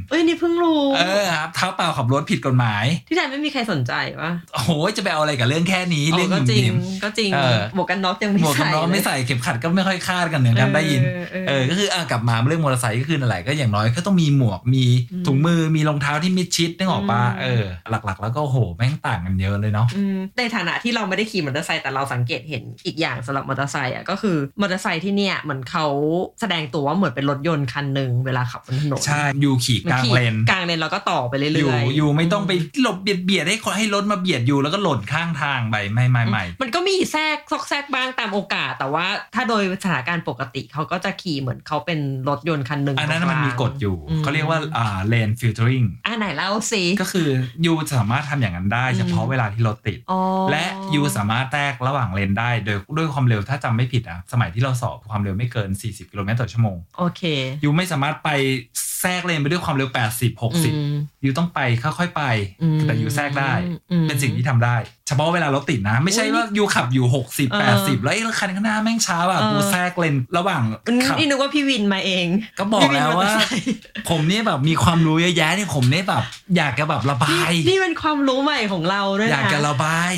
พิ่งรู้ครับเท้าเปล่าขับรถผิดกฎหมายที่ไทยไม่มีใครสนใจวะโอ้โหจะไปเอาอะไรกับเรื่องแค่นี้เรื่องก็จริงหมวกกันน็อกยังไม่ใส่หมวกกันน็อกไม่ใส่เข็มขัดก็ไม่ค่อยคาดกันเหมือนกันได้ยินก็คือกลับมาเรื่องมอเตอร์ไซค์ก็คืออะไรก็อย่างน้อยก็ต้องมีหมวกมีถุงมือมีรองเท้าที่มิดชิดนึกออกป่ะหลักๆแล้วก็โหแม่งต่างกันเยอะเลยเนาะในฐานะที่เราไม่ได้ขี่มอเตอร์ไซค์แต่เราสังเกตเห็นอีกอย่างสำหรับมอเตอร์ไซค์ก็คือมอเตอร์ไซค์ที่เนี่ยเหมือนเขาแสดงตัวว่าเหมือนเป็นรถยนต์คันนึงเวลาขับบนถนนใช่อยู่ขี่กลางเลนแล้วก็ต่อไปเรื่อยๆอยู่ไม่ต้องไปหลบเบียดให้รถมาเบียดอยู่แล้วก็หล่นข้างทางไปไม่มันก็มีแทรกซอกแซกบ้างตามโอกาสแต่ว่าถ้าโดยสถานการณ์ปกติเขาก็จะขี่เหมือนเขาเป็นรถยนต์คันนึงอันนั้นมันมีกฎอยู่เขาเรียกว่าlane filtering ไหนเล่าสิก็คือยูสามารถทำอย่างนั้นได้เฉพาะเวลาที่รถติดและยูสามารถแทรกระหว่างเลนได้ด้วยความเร็วถ้าจำไม่ผิดสมัยที่เราสอบความเร็วไม่เกิน40 กิโลเมตรต่อชั่วโมงโอเคยูไม่สามารถไปแทรกเลนไปด้วยความเร็ว80-60ยูต้องไปค่อยๆไปแต่ยูแทรกได้เป็นสิ่งที่ทำได้เฉพาะเวลารถติดนะไม่ใช่ว่ายูขับอยู่60-80แล้วไอ้คันข้างหน้าแม่งช้าอ่ะกูแทรกเลนระหว่างขับนี่นึกว่าพี่วินมาเองก็บอกแล้วว่าผมนี่แบบมีความรู้เยอะแยะนี่ผมนี่แบบอยากจะแบบระบายนี่เป็นความรู้ใหม่ของเราด้วยนะอยากจะระบาย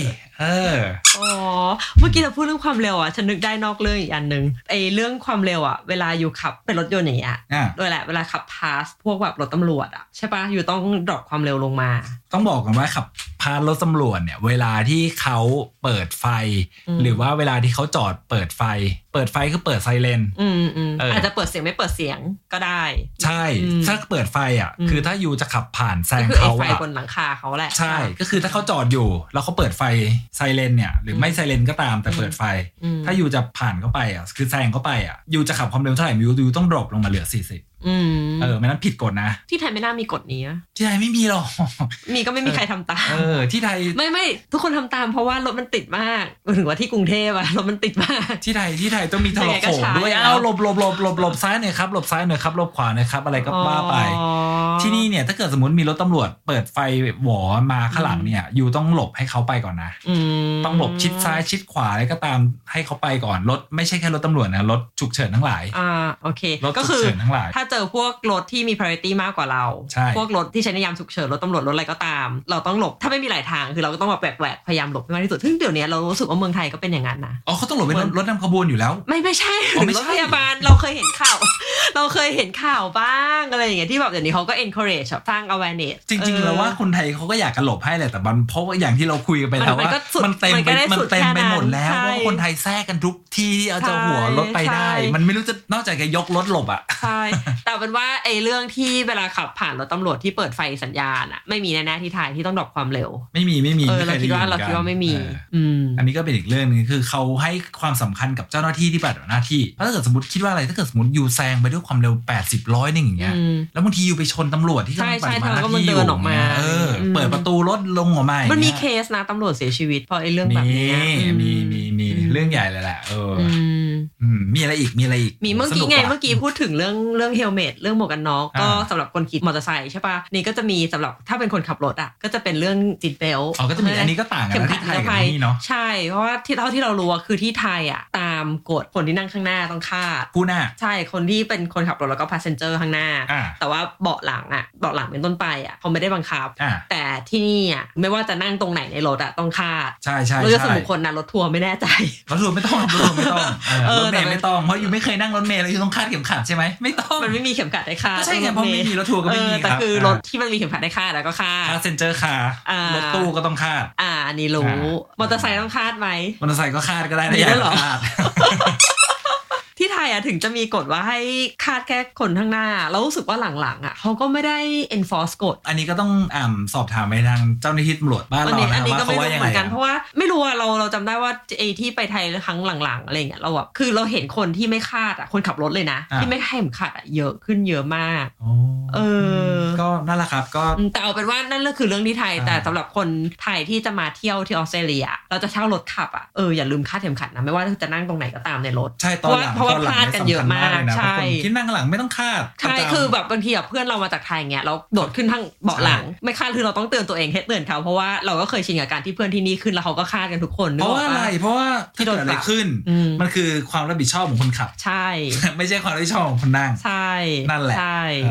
เมื่อกี้เราพูดเรื่องความเร็วฉันนึกได้นอกเรื่องอีกอันนึงเรื่องความเร็วเวลาอยู่ขับเป็นรถยนต์อย่างเงี้ยโดยแหละเวลาขับพาสพวกแบบรถตำรวจใช่ปะอยู่ต้องดรอปความเร็วลงมาต้องบอกกันว่าขับพาสรถตำรวจเนี่ยเวลาที่เขาเปิดไฟหรือว่าเวลาที่เขาจอดเปิดไฟคือเปิดไซเรนอาจจะเปิดเสียงไม่เปิดเสียงก็ได้ใช่ถ้าเปิดไฟคือถ้ายูจะขับผ่านแซงเขาไฟบนหลังคาเขาแหละใช่ก็คือถ้าเขาจอดอยู่แล้วเขาเปิดไฟไซเรนเนี่ยหรือไม่ไซเรนก็ตามแต่เปิดไฟถ้ายูจะผ่านเข้าไปคือแซงเข้าไปยูจะขับความเร็วเท่าไหร่ยูต้องดรอปลงมาเหลือ40ไม่นั้นผิดกฎนะที่ไทยไม่น่ามีกฎนี้ที่ไทยไม่มีหรอกมีก็ไม่มีใครทำตามที่ไทยไม่ทุกคนทำตามเพราะว่ารถมันติดมากถึงว่าที่กรุงเทพรถมันติดมากที่ไทยต้องมีทรโขงด้วยหลบซ้ายหน่อยครับหลบซ้ายหน่อยครับหลบขวาหน่อยครับอะไรก็ว่าไปที่นี่เนี่ยถ้าเกิดสมมติมีรถตำรวจเปิดไฟหวอมาข้างหลังเนี่ยยูต้องหลบให้เขาไปก่อนนะต้องหลบชิดซ้ายชิดขวาอะไรก็ตามให้เขาไปก่อนรถไม่ใช่แค่รถตำรวจนะรถฉุกเฉินทั้งหลายโอเคก็คือถ้าเจอพวกรถที่มี priority มากกว่าเราพวกรถที่ใช้ในยามฉุกเฉินรถตำรวจรถอะไรก็ตามเราต้องหลบถ้าไม่มีหลายทางคือเราก็ต้องแบบแหวกพยายามหลบให้มากที่สุดซึ่งเดี๋ยวนี้เรารู้สึกว่าเมืองไทยก็เป็นอย่างนั้นนะเขาต้องหลบเป็นรถนำขบวนอยู่แล้วไม่ใช่รถพยาบาลเราเคยเห็นข่าวบ้างอะไรอย่างเงี้ยที่แบบเดี๋ยวนี้เขาก็ encourage สร้าง awareness จริงๆแล้วว่าคนไทยเขาก็อยากจะหลบให้แหละแต่เพราะว่าอย่างที่เราคุยกันไปแล้วว่ามันเต็มไปหมดแล้วว่าคนไทยแทรกกันทุกที่ที่เอาจะหัวรถไปได้มันไม่รู้จะนอกจากจะยกรถหลบใช่แต่เป็นว่าเรื่องที่เวลาขับผ่านรถตำรวจที่เปิดไฟสัญญาณไม่มีแน่ๆที่ไทยที่ต้องดรอปความเร็วไม่มีเราคิดว่าไม่มีอันนี้ก็เป็นอีกเรื่องนึงคือเขาให้ความสำคัญกับเจ้าหน้าที่ที่ปฏิบัติหน้าที่ถ้าเกิดสมมติคิดว่าอะไรถ้าเกิดสมมติยูแซงไปด้วยความเร็ว80-100นึงอย่างเงี้ยแล้วบางทียูไปชนตำรวจที่กำลังปฏิบัติหน้าที่อยู่เปิดประตูรถลงออกมามันมีเคสนะตำรวจเสียชีวิตเพราะเรื่องแบบนี้มีเรื่องใหญ่เลยแหละมีอะไรอีกมีเมื่อกี้พูดถึงเรื่องเฮลเมตเรื่องหมวกกันน็อกก็สำหรับคนขี่มอเตอร์ไซค์ใช่ป่ะนี่ก็จะมีสำหรับถ้าเป็นคนขับรถก็จะเป็นเรื่องซีทเบลต์ก็จะมีอันนี้ก็ต่างกันที่ไทยกับที่นี่เนาะใช่เพราะว่าเท่าที่เรารู้คือที่ไทยตามกฎคนที่นั่งข้างหน้าต้องคาดผู้หน้าใช่คนที่เป็นคนขับรถแล้วก็พาสเซนเจอร์ข้างหน้าแต่ว่าเบาะหลังเป็นต้นไปเขาไม่ได้บังคับแต่ที่นี่ไม่ว่าจะนั่งตรงไหนในรถต้องคาดใช่รถส่วนบุคคลนะรถทัวร์ไม่แน่ใจรถทัวร์ไม่ต้องรถเมล์ไม่ต้องเพราะอยู่ไม่เคยนั่งรถเมล์แล้วอยู่ต้องคาดเข็มขัดใช่ไหมไม่ต้องมันไม่มีเข็มขัดให้คาดใช่ไงเพราะไม่มีรถทัวร์ก็ไม่มีแต่คือรถที่มันมีเข็มขัดให้คาดแล้วก็คาดเซนเจอร์คารถตู้ก็ต้องคาดอันนี้รู้มอเตอร์ไซค์ต้องคาดไหมมอเตอร์ไซค์ก็คาดก็ได้นะอย่าคาดที่ไทยถึงจะมีกฎว่าให้คาดแค่คนข้างหน้าแล้วรู้สึกว่าหลังๆเขาก็ไม่ได้ enforce กฎอันนี้ก็ต้องสอบถามไปทางเจ้าหน้าที่ตำรวจบ้านเรานะว่าเขาว่ายังไงเหมือนกันเพราะว่าไม่รู้เราจำได้ว่าที่ไปไทยครั้งหลังๆอะไรเงี้ยเราคือเราเห็นคนที่ไม่คาดคนขับรถเลยนะที่ไม่ให้เข็มขัดเยอะขึ้นเยอะมากก็นั่นแหละครับก็แต่เอาเป็นว่านั่นก็คือเรื่องที่ไทยแต่สำหรับคนไทยที่จะมาเที่ยวที่ออสเตรเลียเราจะเช่ารถขับอย่าลืมคาดเข็มขัดนะไม่ว่าจะนั่งตรงไหนก็ตามในรถใช่ตอนหลังเพราะว่าพลาดกันเยอะมากใช่ที่นั่งหลังไม่ต้องคาดใช่คือแบบบางทีเพื่อนเรามาจากไทยเงี้ยเราโดดขึ้นทางเบาะหลังไม่คาดคือเราต้องเตือนตัวเองให้เตือนเขาเพราะว่าเราก็เคยชินกับการที่เพื่อนที่นี่ขึ้นแล้วเขาก็คาดกันทุกคนเพราะว่าอะไรเพราะว่าที่เกิดอะไรขึ้นมันคือความรับผิดชอบของคนขับใช่ไม่ใช่ความรับผิดชอบของคนนั่งใช่นั่นแหละใช่โห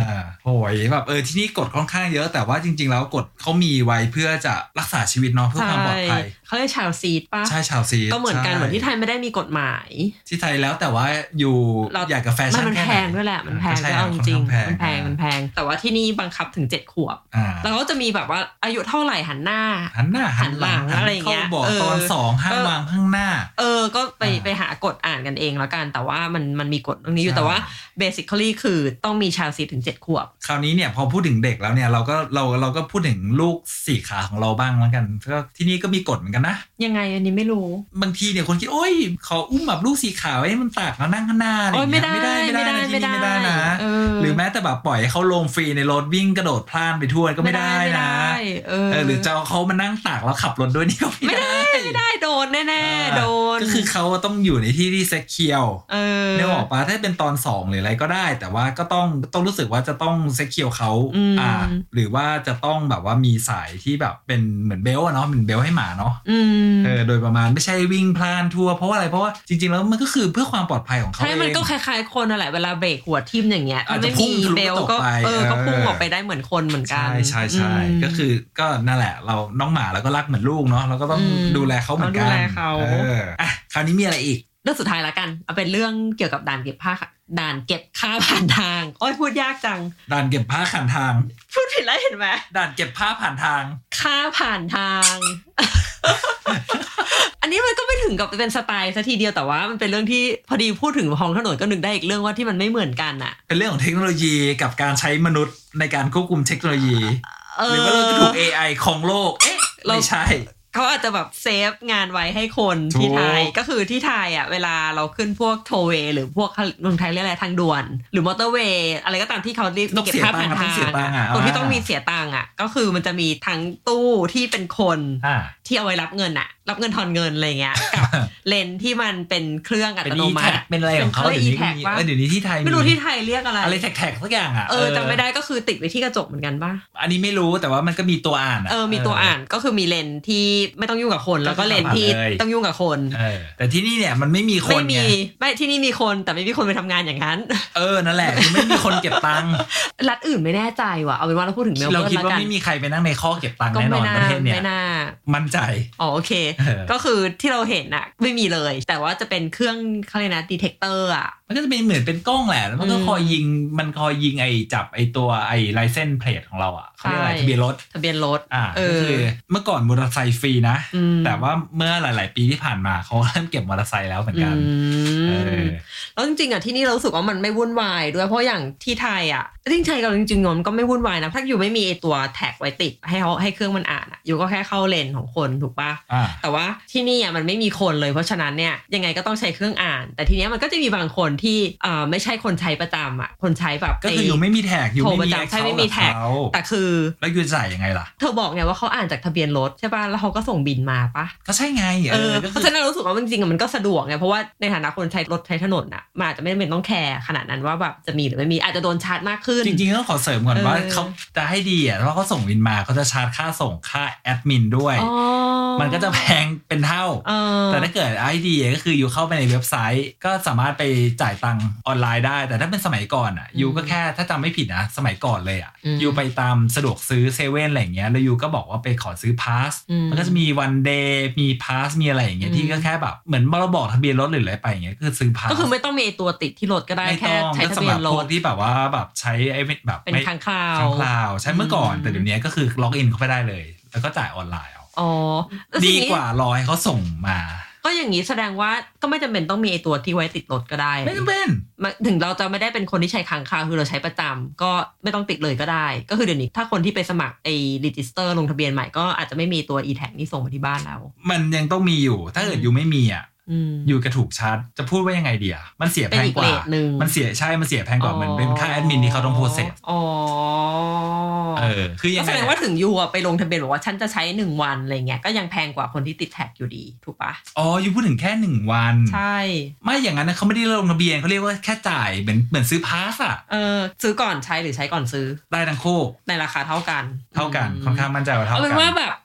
โอ้ยแบบที่นี่กฎค่อนข้างเยอะแต่ว่าจริงๆแล้วกฎเขามีไว้เพื่อจะรักษาชีวิตเนาะเพื่อความปลอดภัยเขาเรียกชาวซีดป่ะใช่ชาวซีดก็เหมือนกันเหมือนที่ไทยไม่ได้มีกฎหมายที่ไทยแล้วแต่ว่าอยู่อยากกับแฟชั่นมันแพงด้วยแหละมันแพงก็เอาจริงมันแพงแต่ว่าที่นี่บังคับถึง7 ขวบแล้วเขาจะมีแบบว่าอายุเท่าไหร่หันหน้าหันหลังอะไรอย่างเงี้ยบอกตอน2ห้ามวางข้างหน้าก็ไปหากฎอ่านกันเองแล้วกันแต่ว่ามันมีกฎตรงนี้อยู่แต่ว่า basically คือต้องมีชาวซีดถึง7 ขวบคราวนี้เนี่ยพอพูดถึงเด็กแล้วเนี่ยเราก็พูดถึงลูก4 ขาของเราบ้างแล้วกันก็ที่นี่ก็มีกฎเหมือนกันนะยังไงอันนี้ไม่รู้บางทีเนี่ยคนคิดโอ๊ยขออุ้มแบบลูก4 ขาไว้มันตากแล้วนั่งข้างหน้าอะไรอย่างเงี้ยไม่ได้ที่นี่ไม่ได้นะหรือแม้แต่แบบปล่อยให้เขาลงฟรีในรถวิ่งกระโดดพล่านไปทั่วก็ไม่ได้นะหรือจะเอาเขามานั่งตากแล้วขับรถด้วยนี่ก็ไม่ได้โดนแน่ๆโดนก็คือเขาต้องอยู่ในที่ที่เซ็กเคียวเนี่ยบอกป่ะถ้าเป็นตอน2หรืออะไรก็ได้แต่ว่าก็ต้องรู้สึกว่าจะต้องเซ็กเคียวเขาหรือว่าจะต้องแบบว่ามีสายที่แบบเป็นเหมือนเบลต์เนาะเป็นเบลต์ให้หมาเนาะโดยประมาณไม่ใช่วิ่งพล่านทั่วเพราะว่าอะไรเพราะว่าจริงๆแล้วมันก็คือเพื่อความปลอดภัยของเขาเองใช่มันก็คล้ายๆคนนั่นแหละเวลาเบรกหัวทิ่มอย่างเงี้ยมันไม่มีเบลต์ก็พุ่งออกไปได้เหมือนคนเหมือนกันใช่ก็คือก็นั่นแหละเราน้องหมาแล้วก็รักเหมือนลูกเนาะเราก็ต้องดูแลเขาเหมือนกันดูแลเขาคราวนี้มีอะไรอีกเรื่องสุดท้ายละกันเอาเป็นเรื่องเกี่ยวกับด่านเก็บค่าผ่านทางโอ้ยพูดยากจังด่านเก็บผ้าผ่านทางพูดผิดแล้วเห็นไหมด่านเก็บผ้าผ่านทางค่าผ่านทาง อันนี้มันก็ไม่ถึงกับเป็นสไตล์ซะทีเดียวแต่ว่ามันเป็นเรื่องที่พอดีพูดถึงท้องถนนก็นึกได้อีกเรื่องว่าที่มันไม่เหมือนกันอ่ะเป็นเรื่องของเทคโนโลยีกับการใช้มนุษย์ในการควบคุมเทคโนโลยีหรือว่าเราจะถูก AI ของโลกไม่ใช่เขาอาจจะแบบเซฟงานไว้ให้คนที่ไทยก็คือที่ไทยอ่ะเวลาเราขึ้นพวกโทเวย์หรือพวกเมืองไทยเรียกอะไรทางด่วนหรือมอเตอร์เวย์อะไรก็ตามที่เขาเรียกเก็บค่าผ่านทางตรงที่ต้องมีเสียตังค์อ่ะก็คือมันจะมีทั้งตู้ที่เป็นคนที่เอาไว้รับเงินอ่ะรับเงินทอนเงินอะไรเงี้ยกับเลนที่มันเป็นเครื่องอัตโนมัติเป็นอะไรของเขาเดี๋ยวนี้ที่ไทยไม่รู้ที่ไทยเรียกอะไรอะไรแท็กสักอย่างอ่ะจำไม่ได้ก็คือติดไว้ที่กระจกเหมือนกันป่ะอันนี้ไม่รู้แต่ว่ามันก็มีตัวอ่านมีตัวอ่านก็คือมีเลนที่ไม่ต้องยุ่งกับคนแล้วก็เลนที่ต้องยุ่งกับคนแต่ที่นี่เนี่ยมันไม่มีคนไงไม่ที่นี่มีคนแต่ไม่มีคนไปทำงานอย่างนั้นนั่นแหละไม่มีคนเก็บตังค์รัฐอื่นไม่แน่ใจว่ะเอาเป็นว่าเราพูดถึงเมลเบิร์นเราคิดว่าไม่มีใครไปนั่งในข้อเก็บตังค์แน่นอนประเทศเนี้ยมั่นใจโอเคก็คือที่เราเห็นน่ะไม่มีเลยแต่ว่าจะเป็นเครื่องเขาเรียกนะดีเทคเตอร์อ่ะมันก็จะเป็นเหมือนเป็นกล้องแหละแล้วมันก็คอยยิงไอ้จับไอ้ตัวไอ้ไลเซนส์เพลทของเราอ่ะเขาเรียกอะไรทะเบียนรถก็คือเมื่อก่อนมอเตอร์ไซค์ฟรีนะแต่ว่าเมื่อหลายๆปีที่ผ่านมาเขาเริ่มเก็บมอเตอร์ไซค์แล้วเหมือนกันแล้วจริงๆอ่ะที่นี่เรารู้สึกว่ามันไม่วุ่นวายด้วยเพราะอย่างที่ไทยอ่ะที่ไทยกับจริงๆมันก็ไม่วุ่นวายนะถ้าอยู่ไม่มีไอตัวแท็กไว้ติดให้เครื่องมันอ่านอ่ะอยู่ก็แค่เข้าเลนของคนถูกป่ะแต่ว่าที่นี่อ่ะมันไม่มีคนเลยเพราะฉะนั้นเนี่ยยังไงก็ต้องใช้เครื่องอ่านแต่ทีเนี้ยมันก็จะมีบางคนที่ไม่ใช่คนใช้ประจำอ่ะคนใช้แบบก็คืออยู่ไม่มีแท็กอยู่ไม่มีใช่ไม่มีแท็กแต่คือแล้วยูจ่ายยังไงล่ะเธอบอกไงว่าเขาอ่านจากทะเบียนรถใช่ป่ะแล้วเขาก็ส่งบินมาป่ะก็ใช่ไงเพราะฉะนั้นรู้สึกว่าจริงๆมันก็สะดวกไงเพราะว่าในฐานะคนใช้รถใช้ถนนอ่ะมันอาจจะไม่เป็นต้องแคร์ขนาดนั้นว่าแบบจะมีหรือไม่มีอาจจะโดนชาร์จมากขึ้นจริงๆต้องขอเสริมก่อนว่าเขาจะให้ดีอ่ะเพราะเขาส่งบินมาเขาจะชาร์จค่าส่งค่าแอดมินด้วยมันก็จะแพงเป็นเท่าแต่ถ้าเกิดไอดีก็คืออยู่เข้าไปในเว็บไซต์ก็สามารถไปจ่ายตังค์ออนไลน์ได้แต่ถ้าเป็นสมัยก่อนอ่ะยูก็แค่ถ้าจำไม่ผิดนะสมัยก่อนเลยอ่ะยูไปตามสะดวกซื้อเซเว่นอะไรอย่างเงี้ยแล้วยูก็บอกว่าไปขอซื้อพาสมันก็จะมีวันเดย์มีพาสมีอะไรอย่างเงี้ยที่ก็แค่แบบเหมือนเราบอกทะเบียนรถหรืออะไรไปอย่างเงี้ยคือซื้อพาสก็คือไม่ต้องมีตัวติดที่รถก็ได้แค่ใช้ทะเบียนรถที่แบบว่าแบบใช้ไอ้แบบเป็นครั้งคราวใช้เมื่อก่อนแต่เดี๋ยวนี้ก็คือล็อกอินเข้าไปได้เลยแล้วก็จ่ายออนไลน์ดีกว่ารอให้เขาส่งมาก็อย่างนี้แสดงว่าก็ไม่จำเป็นต้องมีไอตัวที่ไว้ติดรถก็ได้ไม่จำเป็นถึงเราจะไม่ได้เป็นคนที่ใช้ค้างคาวคือเราใช้ประจำก็ไม่ต้องติดเลยก็ได้ก็คือเดี๋ยวนี้ถ้าคนที่ไปสมัครไอ้รีจิสเตอร์ลงทะเบียนใหม่ก็อาจจะไม่มีตัว e-tag นี่ส่งมาที่บ้านแล้วมันยังต้องมีอยู่ถ้าเกิดอยู่ไม่มีอ่ะอยู่กระถูกชาร์จจะพูดว่ายังไงดีอ่ะมันเสียแพงกว่ามันเสียแพงกว่าเหมือนเป็นค่าแอดมินที่เขาต้องโปรเซสคือยังไงแสดงว่าถึงยูไปลงทะเบียนบอกว่าฉันจะใช้1วันอะไรเงี้ยก็ยังแพงกว่าคนที่ติดแท็กอยู่ดีถูกปะยูพูดถึงแค่1วันใช่ไม่อย่างนั้นนะเขาไม่ได้ลงทะเบียนเขาเรียกว่าแค่จ่ายเหมือนซื้อพาสอ่ะซื้อก่อนใช้หรือใช้ก่อนซื้อได้ทั้งคู่ในราคาเท่ากันค่อนข้างมั่นใจว่าเท่ากันเอาเป็นว่าแบบ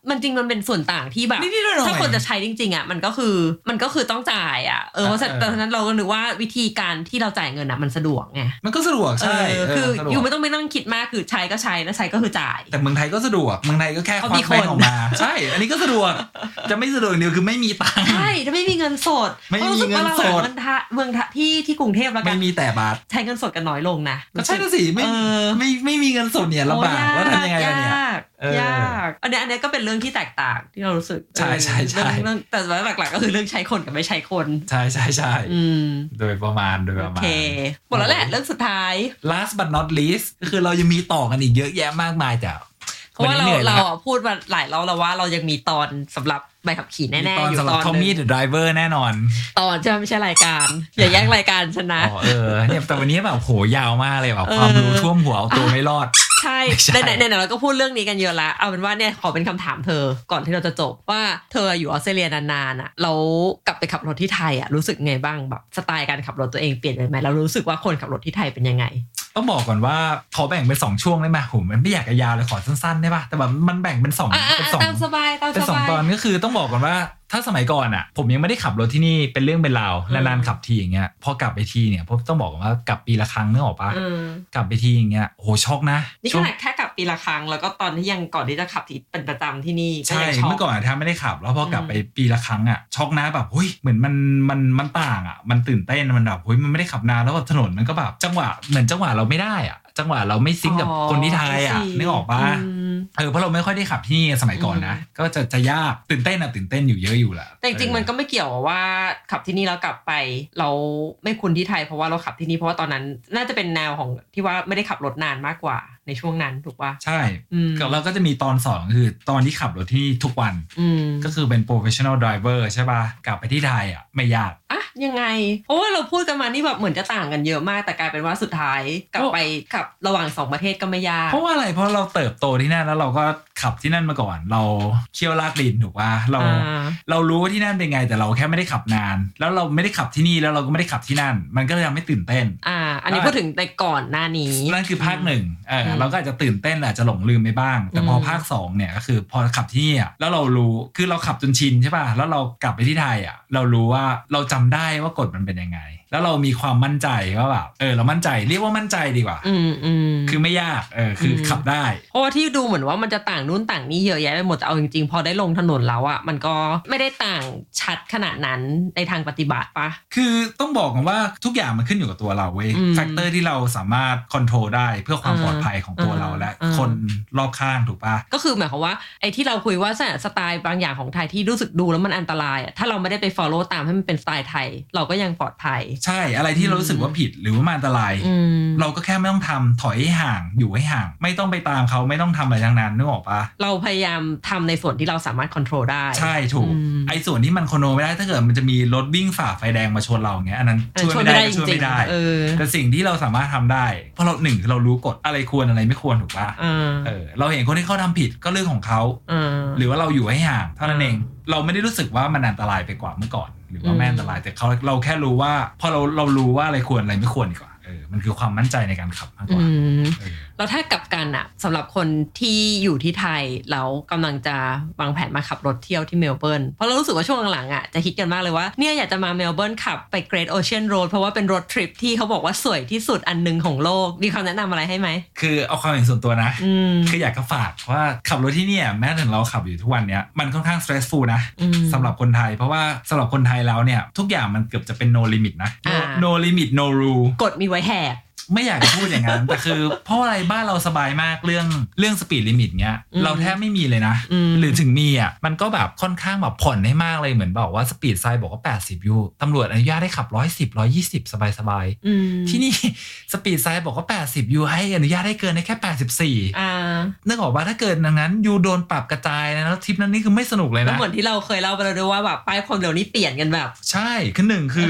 มันจริงมันเป็นส่วนต่างที่แบบถ้าคนจะใช้จริงๆอ่ะมันก็คือต้องจ่ายอ่ะเพราะตอนนั้นเราก็นึกว่าวิธีการที่เราจ่ายเงินอ่ะมันสะดวกไงมันก็สะดวกใช่คืออยู่ไม่ต้องไปนั่งคิดมากคือใช้ก็ใช้แล้วใช้ก็คือจ่ายแต่เมืองไทยก็สะดวกเมืองไทยก็แค่ควักแบงค์ออกมาใช่อันนี้ก็สะดวกจะไม่สะดวกเดียวคือไม่มีตังค์ใช่ถ้าไม่มีเงินสดไม่มีเงินสดเมืองที่กรุงเทพแล้วกันไม่มีแต่บาทใช้เงินสดกันน้อยลงนะก็ใช่สิไม่มีเงินสดเนี่ยลำบากว่าทำยังไงเนี่ยยากอันนี้ก็เป็นเรื่องที่แตกต่างที่เรารู้สึกใช่ใช่ใช่แต่หลักๆก็คือเรื่องใช้คนกับไม่ใช้คนใช่ใช่ใช่โดยประมาณโอเคหมดแล้วแหละเรื่องสุดท้าย last but not least ก็คือเรายังมีต่อกันอีกเยอะแยะมากมายแต่เพราะว่าเราพูดมาหลายรอบแล้วว่าเรายังมีตอนสำหรับใบขับขี่แน่ๆอยู่ตอน Tommy the Driver แน่นอนตอนจะไม่ใช่รายการอย่าแย่งรายการฉันนะเนี่ยแต่วันนี้แบบโหยาวมากเลยแบบความรู้ท่วมหัวเอาตัวไม่รอดใช่ในเราก็พูดเรื่องนี้กันเยอะแล้วเอาเป็นว่าเนี่ยขอเป็นคำถามเธอก่อนที่เราจะจบว่าเธออยู่ออสเตรเลียนานๆอ่ะเรากลับไปขับรถที่ไทยอ่ะรู้สึกไงบ้างแบบสไตล์การขับรถตัวเองเปลี่ยนไปไหมเรารู้สึกว่าคนขับรถที่ไทยเป็นยังไงต้องบอกก่อนว่าขอแบ่งเป็น2ช่วงได้ไหมผมมันไม่อยากยาวเลยขอสั้นๆได้ป่ะแต่แบบมันแบ่งเป็น2 ตามสบายเป็น2ตอนก็คือต้องบอกก่อนว่าถ้าสมัยก่อนอ่ะผมยังไม่ได้ขับรถที่นี่เป็นเรื่องเป็นราวนานๆขับทีอย่างเงี้ยพอกลับไปทีเนี่ยผมต้องบอกว่ากลับปีละครั้งนึกออกปะกลับไปทีอย่างเงี้ยโหช็อกนะนี่ขนาดแค่กลับปีละครั้งแล้วก็ตอนที่ยังก่อนที่จะขับที่เป็นประจำที่นี่ใช่เมื่อก่อนถ้าไม่ได้ขับแล้วพอกลับไปปีละครั้งอ่ะช็อกนะแบบเฮ้ยเหมือนมันต่างอ่ะมันตื่นเต้นมันแบบเฮ้ยมันไม่ได้ขับนานแล้วถนนมันก็แบบจังหวะเหมือนจังหวะเราไม่ได้อ่ะจังหวะเราไม่ซิงกับคนที่ไทยอ่ะนึกออกปะเพราะเราไม่ค่อยได้ขับที่นี่สมัยก่อนนะก็จะยากตื่นเต้นอยู่เยอะอยู่แหละแต่จริงๆมันก็ไม่เกี่ยวว่าขับที่นี่แล้วกลับไปเราไม่คุ้นที่ไทยเพราะว่าเราขับที่นี่เพราะว่าตอนนั้นน่าจะเป็นแนวของที่ว่าไม่ได้ขับรถนานมากกว่าในช่วงนั้นถูกป่ะใช่เราก็จะมีตอน2คือตอนที่ขับรถที่นี่ทุกวันก็คือเป็น professional driver ใช่ป่ะกลับไปที่ไทยอ่ะไม่ยากอ่ะยังไงเพราะว่าเราพูดกันมานี่แบบเหมือนจะต่างกันเยอะมากแต่กลายเป็นว่าสุดท้ายกลับไปขับระหว่าง2ประเทศก็ไม่ยากเพราะว่าอะไรเพราะเราเติบโตที่นั่นแล้วเราก็ขับที่นั่นมาก่อนเราเคี่ยวลากดินถูกป่ะเรารู้ว่าที่นั่นเป็นไงแต่เราแค่ไม่ได้ขับนานแล้วเราไม่ได้ขับที่นี่แล้วเราก็ไม่ได้ขับที่นั่นมันก็เลยยังไม่ตื่นเต้นอันนี้พูดถึงในก่อนหน้านี้นั่นคือภาค1เราก็อาจจะตื่นเต้นอาจจะหลงลืมไปบ้างแต่พอภาค2เนี่ยก็คือพอขับที่นี่แล้วเรารู้คือเราขับจนชินใช่ป่ะแล้วเรากลับไปที่ไทยเรารู้ว่าเราจำได้ว่ากฎมันเป็นยังไงแล้วเรามีความมั่นใจว่าแบบเรามั่นใจเรียกว่ามั่นใจดีกว่าคือไม่ยากคือขับได้เพราะว่าที่ดูเหมือนว่ามันจะต่างนู่นต่างนี่เยอะแยะไปหมดแต่เอาจริงๆพอได้ลงถนนแล้วมันก็ไม่ได้ต่างชัดขนาดนั้นในทางปฏิบัติปะคือต้องบอกกันว่าทุกอย่างมันขึ้นอยู่กับตัวเราเว้ยแฟกเตอร์ที่เราสามารถคอนโทรลได้เพื่อความปลอดภัยของตัวเราและคนรอบข้างถูกปะก็คือหมายความว่าไอ้ที่เราคุยว่าสไตล์บางอย่างของไทยที่รู้สึกดูแล้วมันอันตรายถ้าเราไม่ได้ไป follow ตามให้มันเป็นสไตล์ไทยเราก็ยังปลอดภัยใช่อะไรที่เรารู้สึกว่าผิดหรือว่ามันอันตรายเราก็แค่ไม่ต้องทำถอยให้ห่างอยู่ให้ห่างไม่ต้องไปตามเขาไม่ต้องทำอะไรทั้งนั้นนึกออกปะเราพยายามทำในส่วนที่เราสามารถควบคุมได้ใช่ถูกไอ้ส่วนที่มันควบคุมไม่ได้ถ้าเกิดมันจะมีรถวิ่งฝ่าไฟแดงมาชนเราอย่างเงี้ยอันนั้นช่วยไม่ได้แต่สิ่งที่เราสามารถทำได้เพราะเราคือเรารู้กฎอะไรควรอะไรไม่ควรถูกปะเราเห็นคนที่เขาทำผิดก็เรื่องของเขาหรือว่าเราอยู่ให้ห่างเท่านั้นเองเราไม่ได้รู้สึกว่ามันอันตรายไปกว่าเมื่อก่อนหรือว่าไม่อันตรายแต่เราแค่รู้ว่าพอเรารู้ว่าอะไรควรอะไรไม่ควรดีกว่ามันคือความมั่นใจในการขับมากกว่าแล้วถ้ากลับกันสำหรับคนที่อยู่ที่ไทยแล้วกำลังจะวางแผนมาขับรถเที่ยวที่เมลเบิร์นเพราะเรารู้สึกว่าช่วงหลังๆจะคิดกันมากเลยว่าเนี่ยอยากจะมาเมลเบิร์นขับไป Great Ocean Road เพราะว่าเป็นรถทริปที่เขาบอกว่าสวยที่สุดอันนึงของโลกมีคำแนะนำอะไรให้ไหมคือเอาความเห็นส่วนตัวนะคืออยากจะฝากว่าขับรถที่นี่แม้ถึงเราขับอยู่ทุกวันเนี้ยมันค่อนข้าง stressful นะสำหรับคนไทยเพราะว่าสำหรับคนไทยแล้วเนี่ยทุกอย่างมันเกือบจะเป็น no limit นะ no limit no rule กฎมีไว้แหกไม่อยากจะพูดอย่างนั้น แต่คือเพราะอะไรบ้านเราสบายมากเรื่องสปีดลิมิตเงี้ยเราแทบไม่มีเลยนะหรือถึงมีมันก็แบบค่อนข้างแบบผ่อนให้มากเลยเหมือนบอกว่าสปีดไซน์บอกว่า80ยูตำรวจอนุญาตให้ขับ110 120สบายๆที่นี่สปีดไซน์บอกว่า80ยูให้อนุญาตให้เกินได้แค่84นึกออกว่าถ้าเกิดดังนั้นยูโดนปรับกระจายนะแล้วทริปนั้นนี่คือไม่สนุกเลยนะเหมือนที่เราเคยเล่าไปแล้วด้วยว่าแบบป้ายความเร็วนี่เปลี่ยนกันแบบใช่คือ1คือ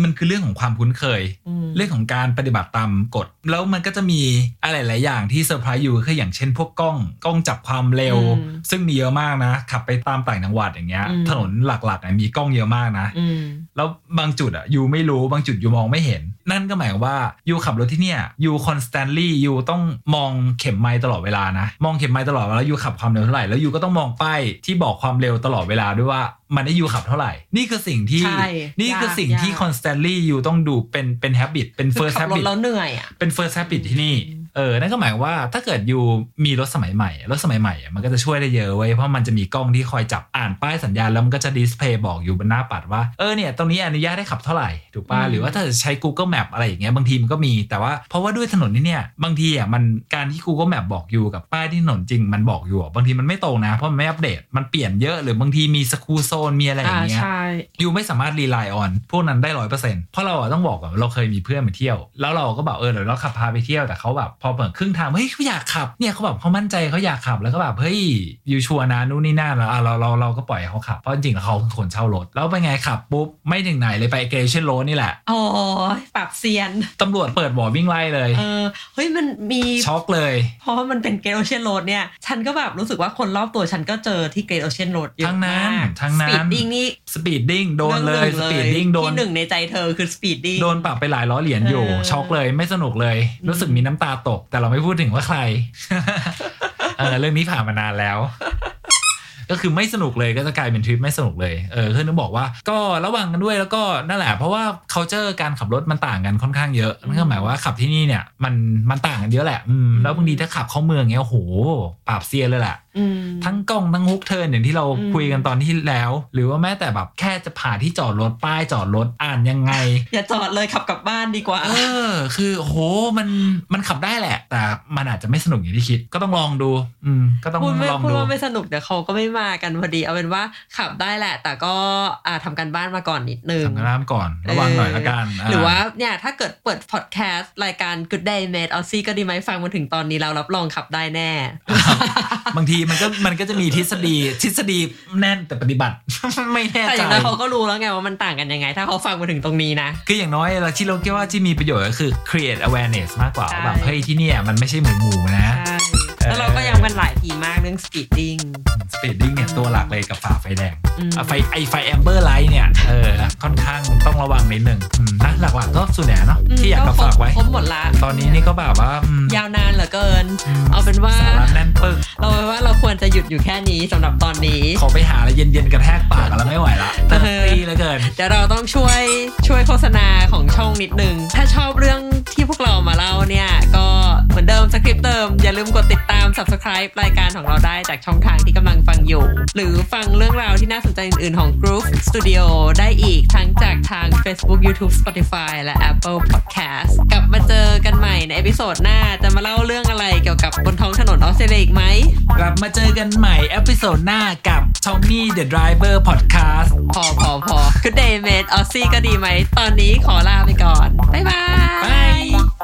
มันคือเรื่องของความคุ้นเคยเรื่องของการปฏิบัติตามกฎแล้วมันก็จะมีอะไรหลายอย่างที่เซอร์ไพรส์อยู่คืออย่างเช่นพวกกล้องจับความเร็วซึ่งมีเยอะมากนะขับไปตามต่างจังหวัดอย่างเงี้ยถนนหลักๆมีกล้องเยอะมากนะแล้วบางจุดยูไม่รู้บางจุดยูมองไม่เห็นนั่นก็หมายความว่ายูขับรถที่เนี่ยยู constantly ยูต้องมองเข็มไมล์ตลอดเวลานะมองเข็มไมล์ตลอดแล้วยูขับความเร็วเท่าไหร่แล้วยูก็ต้องมองป้ายที่บอกความเร็วตลอดเวลาด้วยว่ามันได้ยูขับเท่าไหร่นี่คือสิ่งที่ constantly ยูต้องดูเป็น habit เป็น first habit ขับรถแล้วเหนื่อยอ่ะเป็น first habit ที่นี่นั่นก็หมายว่าถ้าเกิดยูมีรถสมัยใหม่มันก็จะช่วยได้เยอะเว้ยเพราะมันจะมีกล้องที่คอยจับอ่านป้ายสัญญาณแล้วมันก็จะดิสเพลย์บอกอยู่บนหน้าปัดว่าเนี่ยตรงนี้อนุญาตให้ขับเท่าไหร่ถูกป่ะหรือว่าถ้าจะใช้ Google Map อะไรอย่างเงี้ยบางทีมันก็มีแต่ว่าเพราะว่าด้วยถนนนี่เนี่ยบางทีอ่ะมันการที่ Google Map บอกอยู่กับป้ายที่ถนนจริงมันบอกอยู่บางทีมันไม่ตรงนะเพราะมันไม่อัปเดตมันเปลี่ยนเยอะหรือบางทีมีสกูโซนมีอะไรอย่างเงี้ยอยู่ไม่สามารถรีไลน์ออนพวกนั้นได้ 100% เพราะเราต้องบอกก่อนเราเคยมีเพื่อนมาเที่ยวแล้วเราก็บอกเดี๋ยวเราขับพาไปเที่ยวแต่เขาแบบพอเปิดครึ่งทางเฮ้ยเขาอยากขับเนี่ยเขาแบบเขามั่นใจเขาอยากขับแล้วก็แบบเฮ้ยยูชัวร์นะนู่นนี่นั่นแล้วเราก็ปล่อยเขาขับเพราะจริงๆแล้วเขาเป็นคนเช่ารถแล้วเป็นไงขับปุ๊บไม่ถึงไหนเลยไปเกเรชั่นโรดนี่แหละอ๋อปรับเซียนตำรวจเปิดบ่อวิ่งไล่เลยเฮ้ยมันมีช็อกเลยเพราะมันเป็นเกเรชั่นโรดเนี่ยฉันก็แบบรู้สึกว่าคนรอบตัวฉันก็เจอที่เกเรชั่นโรดเยอะมากทั้งนั้นสปีดดิ้งโดนเลยสปีดดิ้งโดนที่หนึ่งในใจเธอคือสปีดดิ้งโดนปรับไปหลายร้อยเหรียญอยู่ช็อกเลยไม่สนุกเลยรู้สึกมีน้ำตาตกแต่เราไม่พูดถึงว่าใครเรื่องนี้ผ่านมานานแล้วก็คือไม่สนุกเลยก็จะกลายเป็นทริปไม่สนุกเลยคือต้องบอกว่าก็ระวังกันด้วยแล้วก็นั่นแหละเพราะว่า culture การขับรถมันต่างกันค่อนข้างเยอะนั่นก็หมายว่าขับที่นี่เนี่ยมันต่างกันเยอะแหละแล้วบางทีถ้าขับเข้าเมืองเงี้ยโอ้โหปราบเซียนเลยแหละทั้งกล้องทั้งฮุกเทิร์นอย่างที่เราคุยกันตอนที่แล้วหรือว่าแม้แต่แบบแค่จะผ่านที่จอดรถป้ายจอดรถอ่านยังไงอย่าจอดเลยขับกลับบ้านดีกว่าคือโหมันขับได้แหละแต่มันอาจจะไม่สนุกอย่างที่คิดก็ต้องลองดูก็ต้องลองดูพูดว่าไม่สนุกเดี๋ยวเขาก็ไม่มากันพอดีเอาเป็นว่าขับได้แหละแต่ก็ทำกันบ้านมาก่อนนิดนึงทำกันบ้านก่อนระวังหน่อยละกันหรือว่าเนี่ยถ้าเกิดเปิดพอดแคสต์รายการ Good Day Mate Aussie ก็ดีไหมฟังมาถึงตอนนี้เรารับรองขับได้แน่บางทีมันก็จะมีทฤษฎีแน่นแต่ปฏิบัติไม่แน่ใจแต่อย่างนั้นเขาก็รู้แล้วไงว่ามันต่างกันยังไงถ้าเขาฟังมาถึงตรงนี้นะคืออย่างน้อยเราที่เราคิดว่าที่มีประโยชน์ก็คือ create awareness มากกว่าแบบเฮ้ยที่นี่มันไม่ใช่หมู่ๆนะแล้วเราก็ย้ำกันหลายทีมากเรื่อง speeding เนี่ยตัวหลักเลยกับฝ่าไฟแดงไฟแอมเบอร์ไลท์เนี่ยค่อนข้างต้องระวังนิดนึงนะหลักๆก็ส่วนใหญ่เนาะที่อยากจะฝากไว้ครบหมดละตอนนี้นี่ก็แบบว่ายาวนานเหลือเกินเอาเป็นว่าสาระแน่นปึกเราว่าเราควรจะหยุดอยู่แค่นี้สำหรับตอนนี้ขอไปหาอะไรเย็นๆกระแทกปากแล้วไม่ไหวละเต็มที่เหลือเกินเดี๋ยวเราต้องช่วยโฆษณาของช่องนิดนึงถ้าชอบเรื่องที่พวกเรามาเล่าเนี่ยก็เหมือนเดิมสคริปต์เดิมอย่าลืมกดติดตาม Subscribe รายการของเราได้จากช่องทางที่กำลังฟังอยู่หรือฟังเรื่องราวที่น่าสนใจอื่นๆของ Groove Studio ได้อีกทั้งจากทาง Facebook YouTube Spotify และ Apple Podcast กลับมาเจอกันใหม่ในเอพิโซดหน้าจะมาเล่าเรื่องอะไรเกี่ยวกับบนท้องถนนออสเตรเลียอีกไหมกลับมาเจอกันใหม่เอพิโซดหน้ากับ Tommy the Driver Podcast พอ Good Day Mate Aussie ก็ดีไหมตอนนี้ขอลาไปก่อนบ๊ายบาย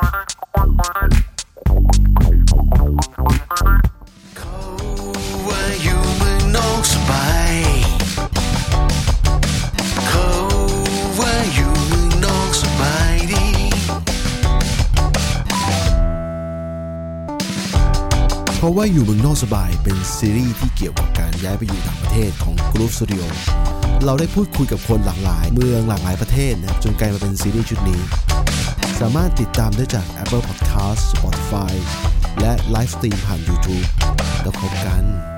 เขาว่าอยู่เมืองนอกสบายเขาว่าอยู่เมืองนอกสบายดีเพราะว่าอยู่เมืองนอกสบายเป็นซีรีส์ที่เกี่ยวกับการย้ายไปอยู่ต่างประเทศของ Groove Studio เราได้พูดคุยกับคนหลากหลายเมืองหลากหลายประเทศนะจนกลายมาเป็นซีรีส์ชุดนี้สามารถติดตามได้จาก Apple Podcast Spotify และไลฟ์สตรีมผ่าน YouTube แล้วพบกัน